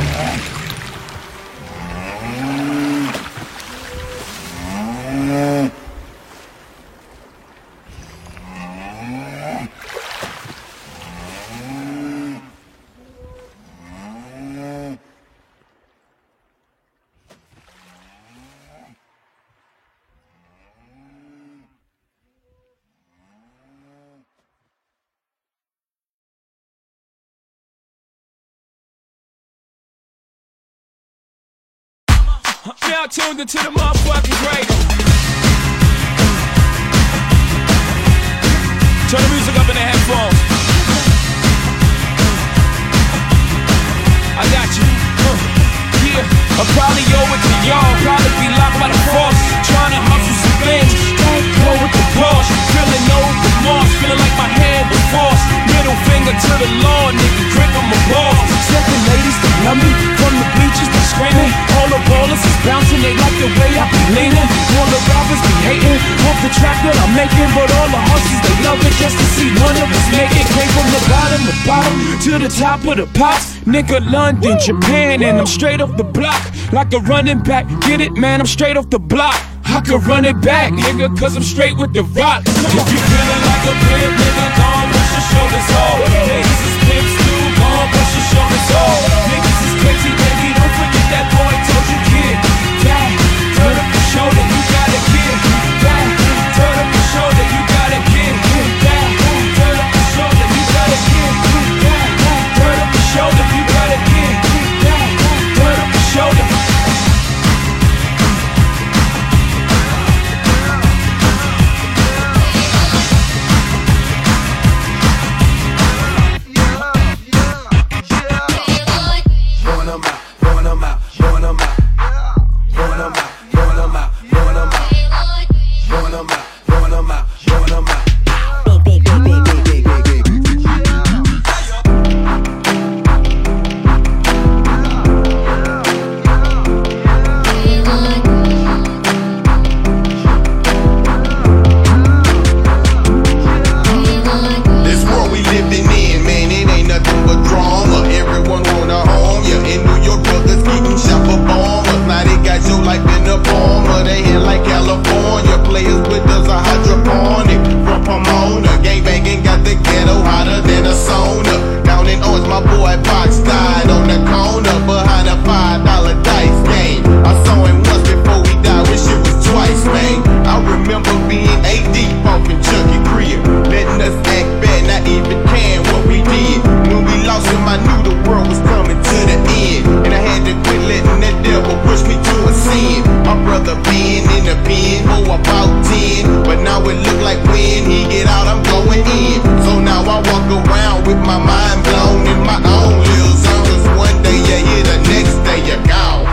Now tuned into the motherfucking radio. Turn the music up in the headphones. I got you. Yeah, I'll probably owe it to y'all. Probably be locked by the force. Trying to hustle some things. Go with the boss. Feeling no remorse. Feeling like my hand was forced. Middle finger to the law, nigga. Grip on my balls. Second ladies that love me. From the bleachers they screaming. All the ballers is bouncing. They like the way I be leaning. All the rappers be hating. Hope the track that I'm making. But all the hustlers they love it just to see one of us make it. Came from the bottom to the top of the pops. Nigga, London, Japan, and I'm straight off the block. Like a running back, get it, man, I'm straight off the block. I could run it back, nigga, cause I'm straight with the rock. If you feeling like a pimp, nigga, gon' push your shoulders off. Niggas is pimps too, gon' push your shoulders off. Niggas is crazy, baby, don't forget that boy told you, kid. Dad, turn up your shoulder, you gotta get. Dad, turn up your shoulder, you gotta get. Dad, turn up your shoulder, you gotta get. Dad, turn up your shoulder, you gotta get. in. But now it look like when he get out, I'm going in. So now I walk around with my mind blown in my own little zone. 'Cause one day you're here, the next day you're gone.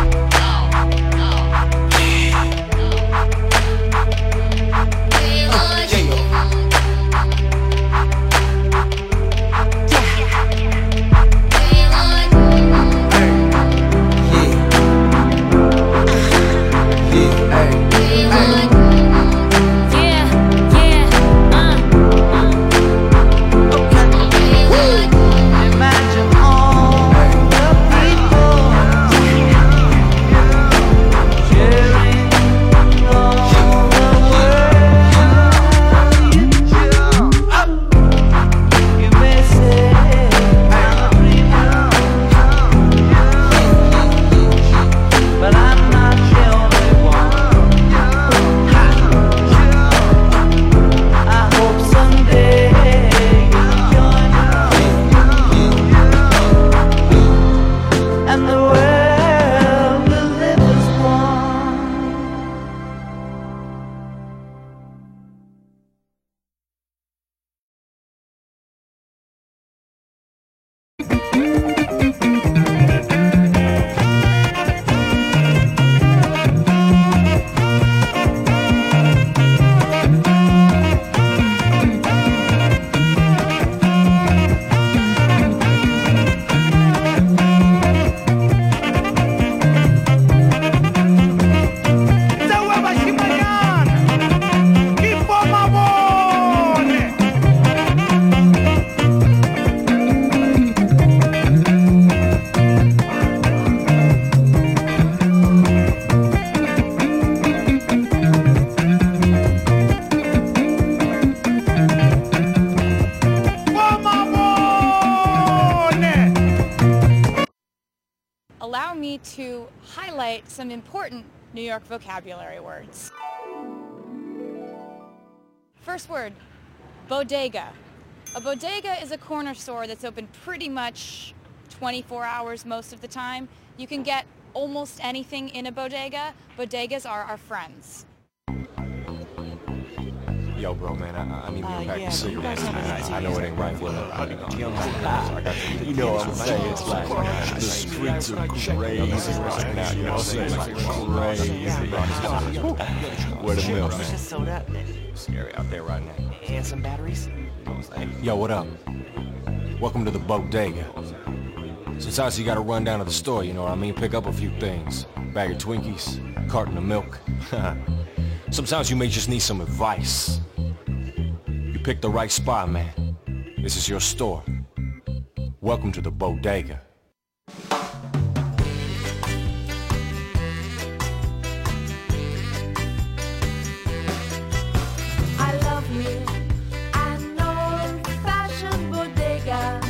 Allow me to highlight some important New York vocabulary words. First word, bodega. A bodega is a corner store that's open pretty much 24 hours most of the time. You can get almost anything in a bodega. Bodegas are our friends. Yo, bro, man, I need me a pack of cigarettes. I know it ain't right for it. You know what I'm saying? It's like the streets are crazy right now. You know what I'm saying? Crazy. Where the milk? It's just sold up. Scary out there right now. And some batteries. Yo, what up? Welcome to the bodega. Sometimes you gotta run down to the store, you know what I mean? Pick up a few things. Bag of Twinkies, carton of milk. Sometimes you may just need some advice. You picked the right spot, man. This is your store. Welcome to the bodega. I love me an old-fashioned bodega.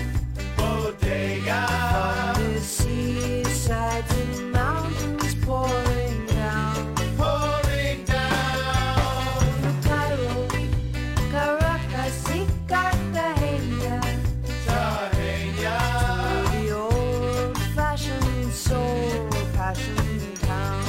Bodega. From the seaside to the mountains pouring down. Pouring down. From Cairo, Caracas, y Cartagena. To the old-fashioned soul-passion town.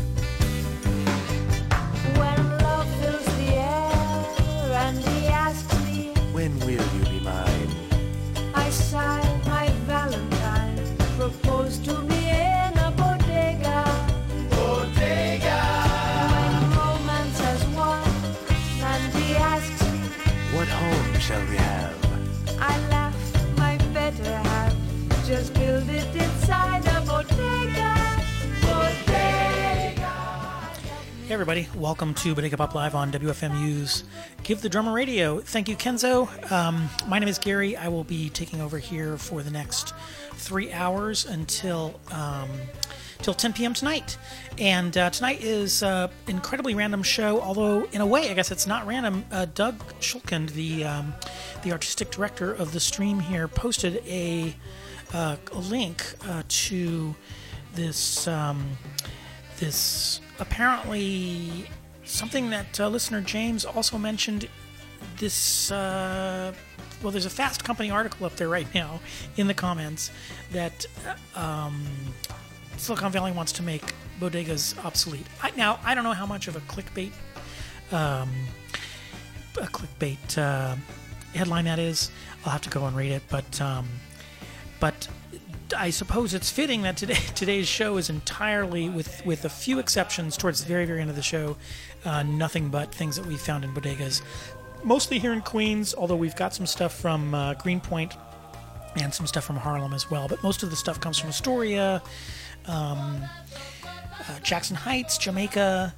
When love fills the air and he asks me, When will you be mine? I sigh, my Valentine proposed to me in a bodega. Bodega. When romance has won and he asks me, What home shall we have? I laugh, my better half just build it inside a bodega. Bodega. Hey everybody, welcome to Bodega Pop Live on WFMU's Give the Drummer Radio. Thank you, Kenzo. My name is Gary. I will be taking over here for the next 3 hours until 10 p.m. tonight. And tonight is an incredibly random show, although in a way, I guess it's not random. Doug Shulkind, the artistic director of the stream here, posted a link to this this apparently something that listener James also mentioned. This well, there's a Fast Company article up there right now in the comments that Silicon Valley wants to make bodegas obsolete. I don't know how much of a clickbait a clickbait headline that is. I'll have to go and read it, but I suppose it's fitting that today's show is entirely, with a few exceptions towards the very, very end of the show, nothing but things that we found in bodegas. Mostly here in Queens, although we've got some stuff from Greenpoint and some stuff from Harlem as well. But most of the stuff comes from Astoria, Jackson Heights, Jamaica,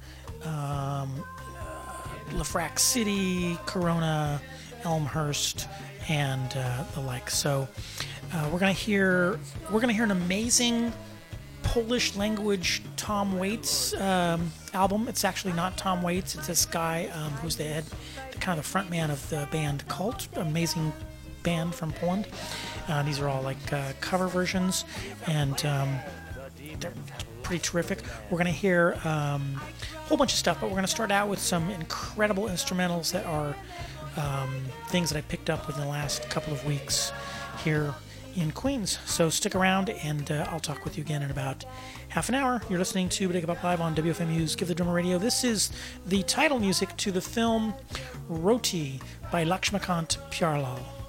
Lafrac City, Corona, Elmhurst, and the like. So we're gonna hear an amazing Polish language Tom Waits album. It's actually not Tom Waits. It's this guy who's the kind of the front man of the band Cult, amazing band from Poland. These are all like cover versions, and they're pretty terrific. We're going to hear a whole bunch of stuff, but we're going to start out with some incredible instrumentals that are things that I picked up within the last couple of weeks here in Queens. So stick around, and I'll talk with you again in about half an hour. You're listening to Bodega Pop Live on WFMU's Give the Drummer Radio. This is the title music to the film Roti by Lakshmakant Pyarlal.